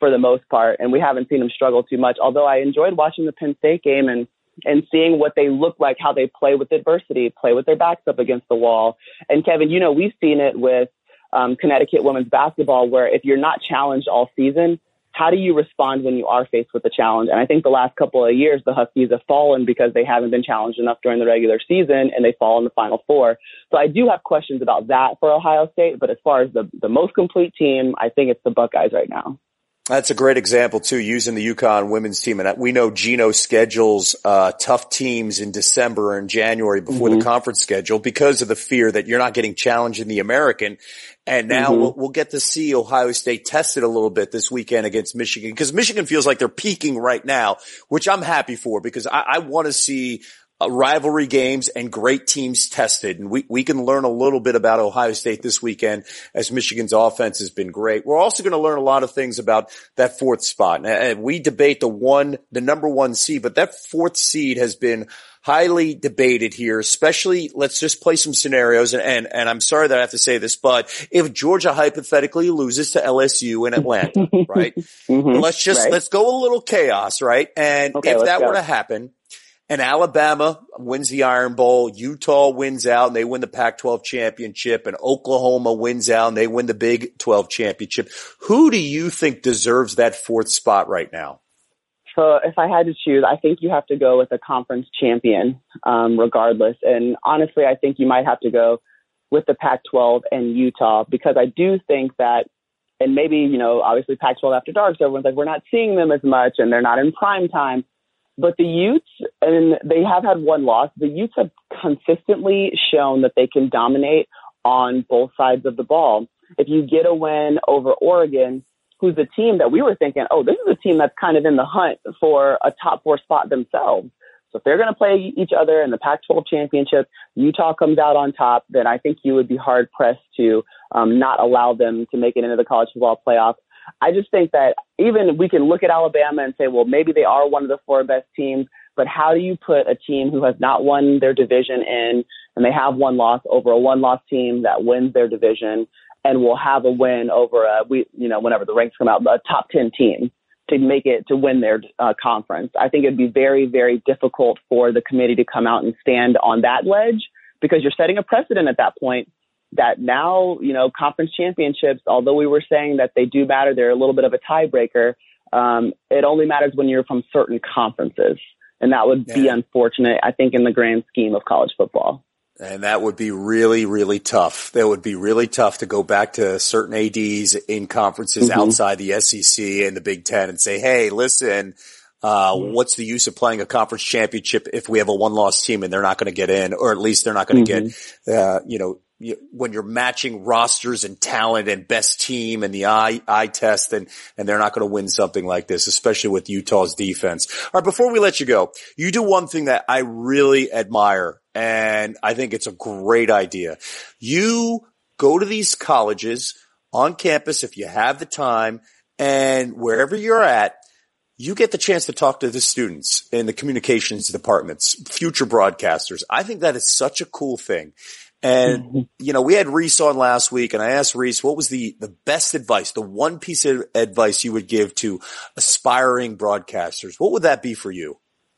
for the most part, and we haven't seen them struggle too much. Although I enjoyed watching the Penn State game and seeing what they look like, how they play with adversity, play with their backs up against the wall. And Kevin, you know, we've seen it with Connecticut women's basketball, where if you're not challenged all season, how do you respond when you are faced with a challenge? And I think the last couple of years, the Huskies have fallen because they haven't been challenged enough during the regular season, and they fall in the Final Four. So I do have questions about that for Ohio State. But as far as the most complete team, I think it's the Buckeyes right now. That's a great example, too, using the UConn women's team. And we know Gino schedules tough teams in December and January before the conference schedule because of the fear that you're not getting challenged in the American. And now we'll get to see Ohio State tested a little bit this weekend against Michigan, because Michigan feels like they're peaking right now, which I'm happy for, because I want to see rivalry games and great teams tested. And we can learn a little bit about Ohio State this weekend, as Michigan's offense has been great. We're also going to learn a lot of things about that fourth spot. And we debate the number one seed, but that fourth seed has been highly debated here, especially, let's just play some scenarios. And I'm sorry that I have to say this, but if Georgia hypothetically loses to LSU in Atlanta, right? Let's go a little chaos, right? And if that were to happen, and Alabama wins the Iron Bowl, Utah wins out and they win the Pac-12 championship, and Oklahoma wins out and they win the Big 12 championship, who do you think deserves that fourth spot right now? So if I had to choose, I think you have to go with a conference champion, regardless. And honestly, I think you might have to go with the Pac-12 and Utah, because I do think that, and maybe, you know, obviously Pac-12 after dark, so everyone's like, we're not seeing them as much and they're not in prime time. But the Utes, and they have had one loss, the Utes have consistently shown that they can dominate on both sides of the ball. If you get a win over Oregon, who's a team that we were thinking, oh, this is a team that's kind of in the hunt for a top four spot themselves. So if they're going to play each other in the Pac-12 championship, Utah comes out on top, then I think you would be hard pressed to not allow them to make it into the college football playoff. I just think that even we can look at Alabama and say, well, maybe they are one of the four best teams, but how do you put a team who has not won their division in, and they have one loss, over a one-loss team that wins their division and will have a win over whenever the ranks come out, a top 10 team to make it, to win their conference? I think it'd be very, very difficult for the committee to come out and stand on that ledge, because you're setting a precedent at that point that now, you know, conference championships, although we were saying that they do matter, they're a little bit of a tiebreaker. It only matters when you're from certain conferences. And that would be unfortunate, I think, in the grand scheme of college football. And that would be really, really tough. That would be really tough to go back to certain ADs in conferences outside the SEC and the Big Ten and say, hey, listen, what's the use of playing a conference championship if we have a one-loss team and they're not going to get in, or at least they're not going to get, when you're matching rosters and talent and best team and the eye test, and they're not going to win something like this, especially with Utah's defense. All right, before we let you go, you do one thing that I really admire, and I think it's a great idea. You go to these colleges on campus if you have the time, and wherever you're at, you get the chance to talk to the students in the communications departments, future broadcasters. I think that is such a cool thing. And, we had Reese on last week, and I asked Reese, what was the best advice, the one piece of advice you would give to aspiring broadcasters? What would that be for you?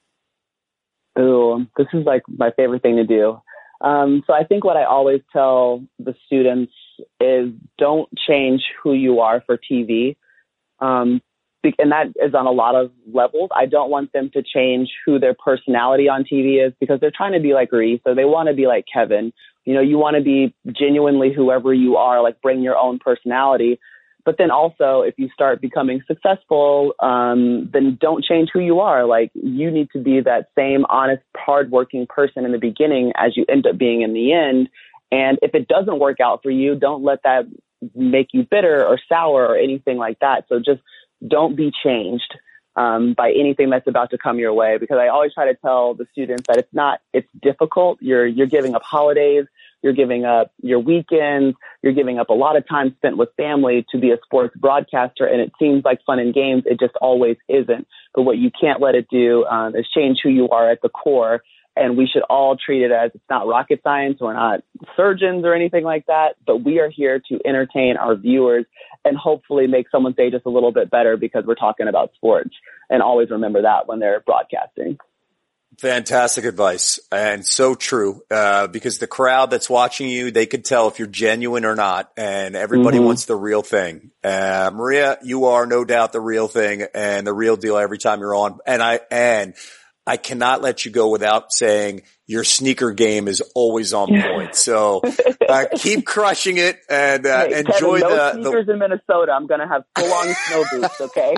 Oh, this is like my favorite thing to do. So I think what I always tell the students is don't change who you are for TV. And that is on a lot of levels. I don't want them to change who their personality on TV is, because they're trying to be like Reese, or they want to be like Kevin. You want to be genuinely whoever you are, like bring your own personality. But then also, if you start becoming successful, then don't change who you are. Like, you need to be that same honest, hardworking person in the beginning as you end up being in the end. And if it doesn't work out for you, don't let that make you bitter or sour or anything like that. So just don't be changed by anything that's about to come your way, because I always try to tell the students that it's difficult. You're giving up holidays, you're giving up your weekends, you're giving up a lot of time spent with family to be a sports broadcaster. And it seems like fun and games. It just always isn't. But what you can't let it do is change who you are at the core. and we should all treat it as it's not rocket science. We're not surgeons or anything like that, but we are here to entertain our viewers and hopefully make someone's day just a little bit better because we're talking about sports. And always remember that when they're broadcasting. Fantastic advice, and so true, because the crowd that's watching you, they could tell if you're genuine or not, and everybody wants the real thing. Maria, you are no doubt the real thing and the real deal every time you're on. And I cannot let you go without saying your sneaker game is always on point. So keep crushing it and enjoy Kevin, no sneakers in Minnesota. I'm going to have full-on snow boots, okay?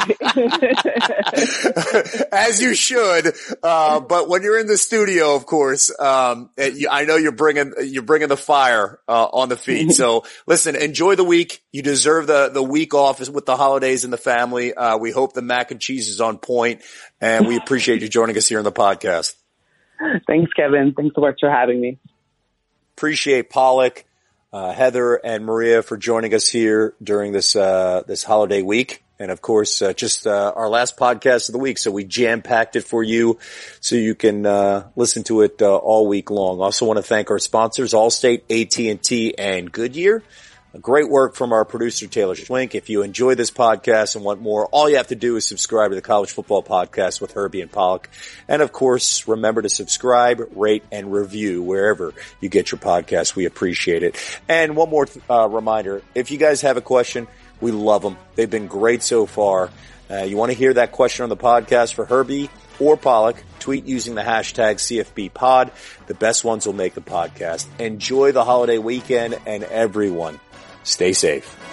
As you should. But when you're in the studio, of course, I know you're bringing the fire on the feet. So listen, enjoy the week. You deserve the week off with the holidays and the family. We hope the mac and cheese is on point, and we appreciate you joining us here on the podcast. Thanks, Kevin. Thanks so much for having me. Appreciate Pollock, Heather, and Maria for joining us here during this holiday week. And of course, just our last podcast of the week. So we jam-packed it for you so you can listen to it all week long. Also want to thank our sponsors, Allstate, AT&T, and Goodyear. Great work from our producer, Taylor Schwink. If you enjoy this podcast and want more, all you have to do is subscribe to the College Football Podcast with Herbie and Pollock. And of course, remember to subscribe, rate, and review wherever you get your podcast. We appreciate it. And one more reminder, if you guys have a question, we love them. They've been great so far. You want to hear that question on the podcast for Herbie or Pollock, tweet using the hashtag CFBpod. The best ones will make the podcast. Enjoy the holiday weekend, and everyone, stay safe.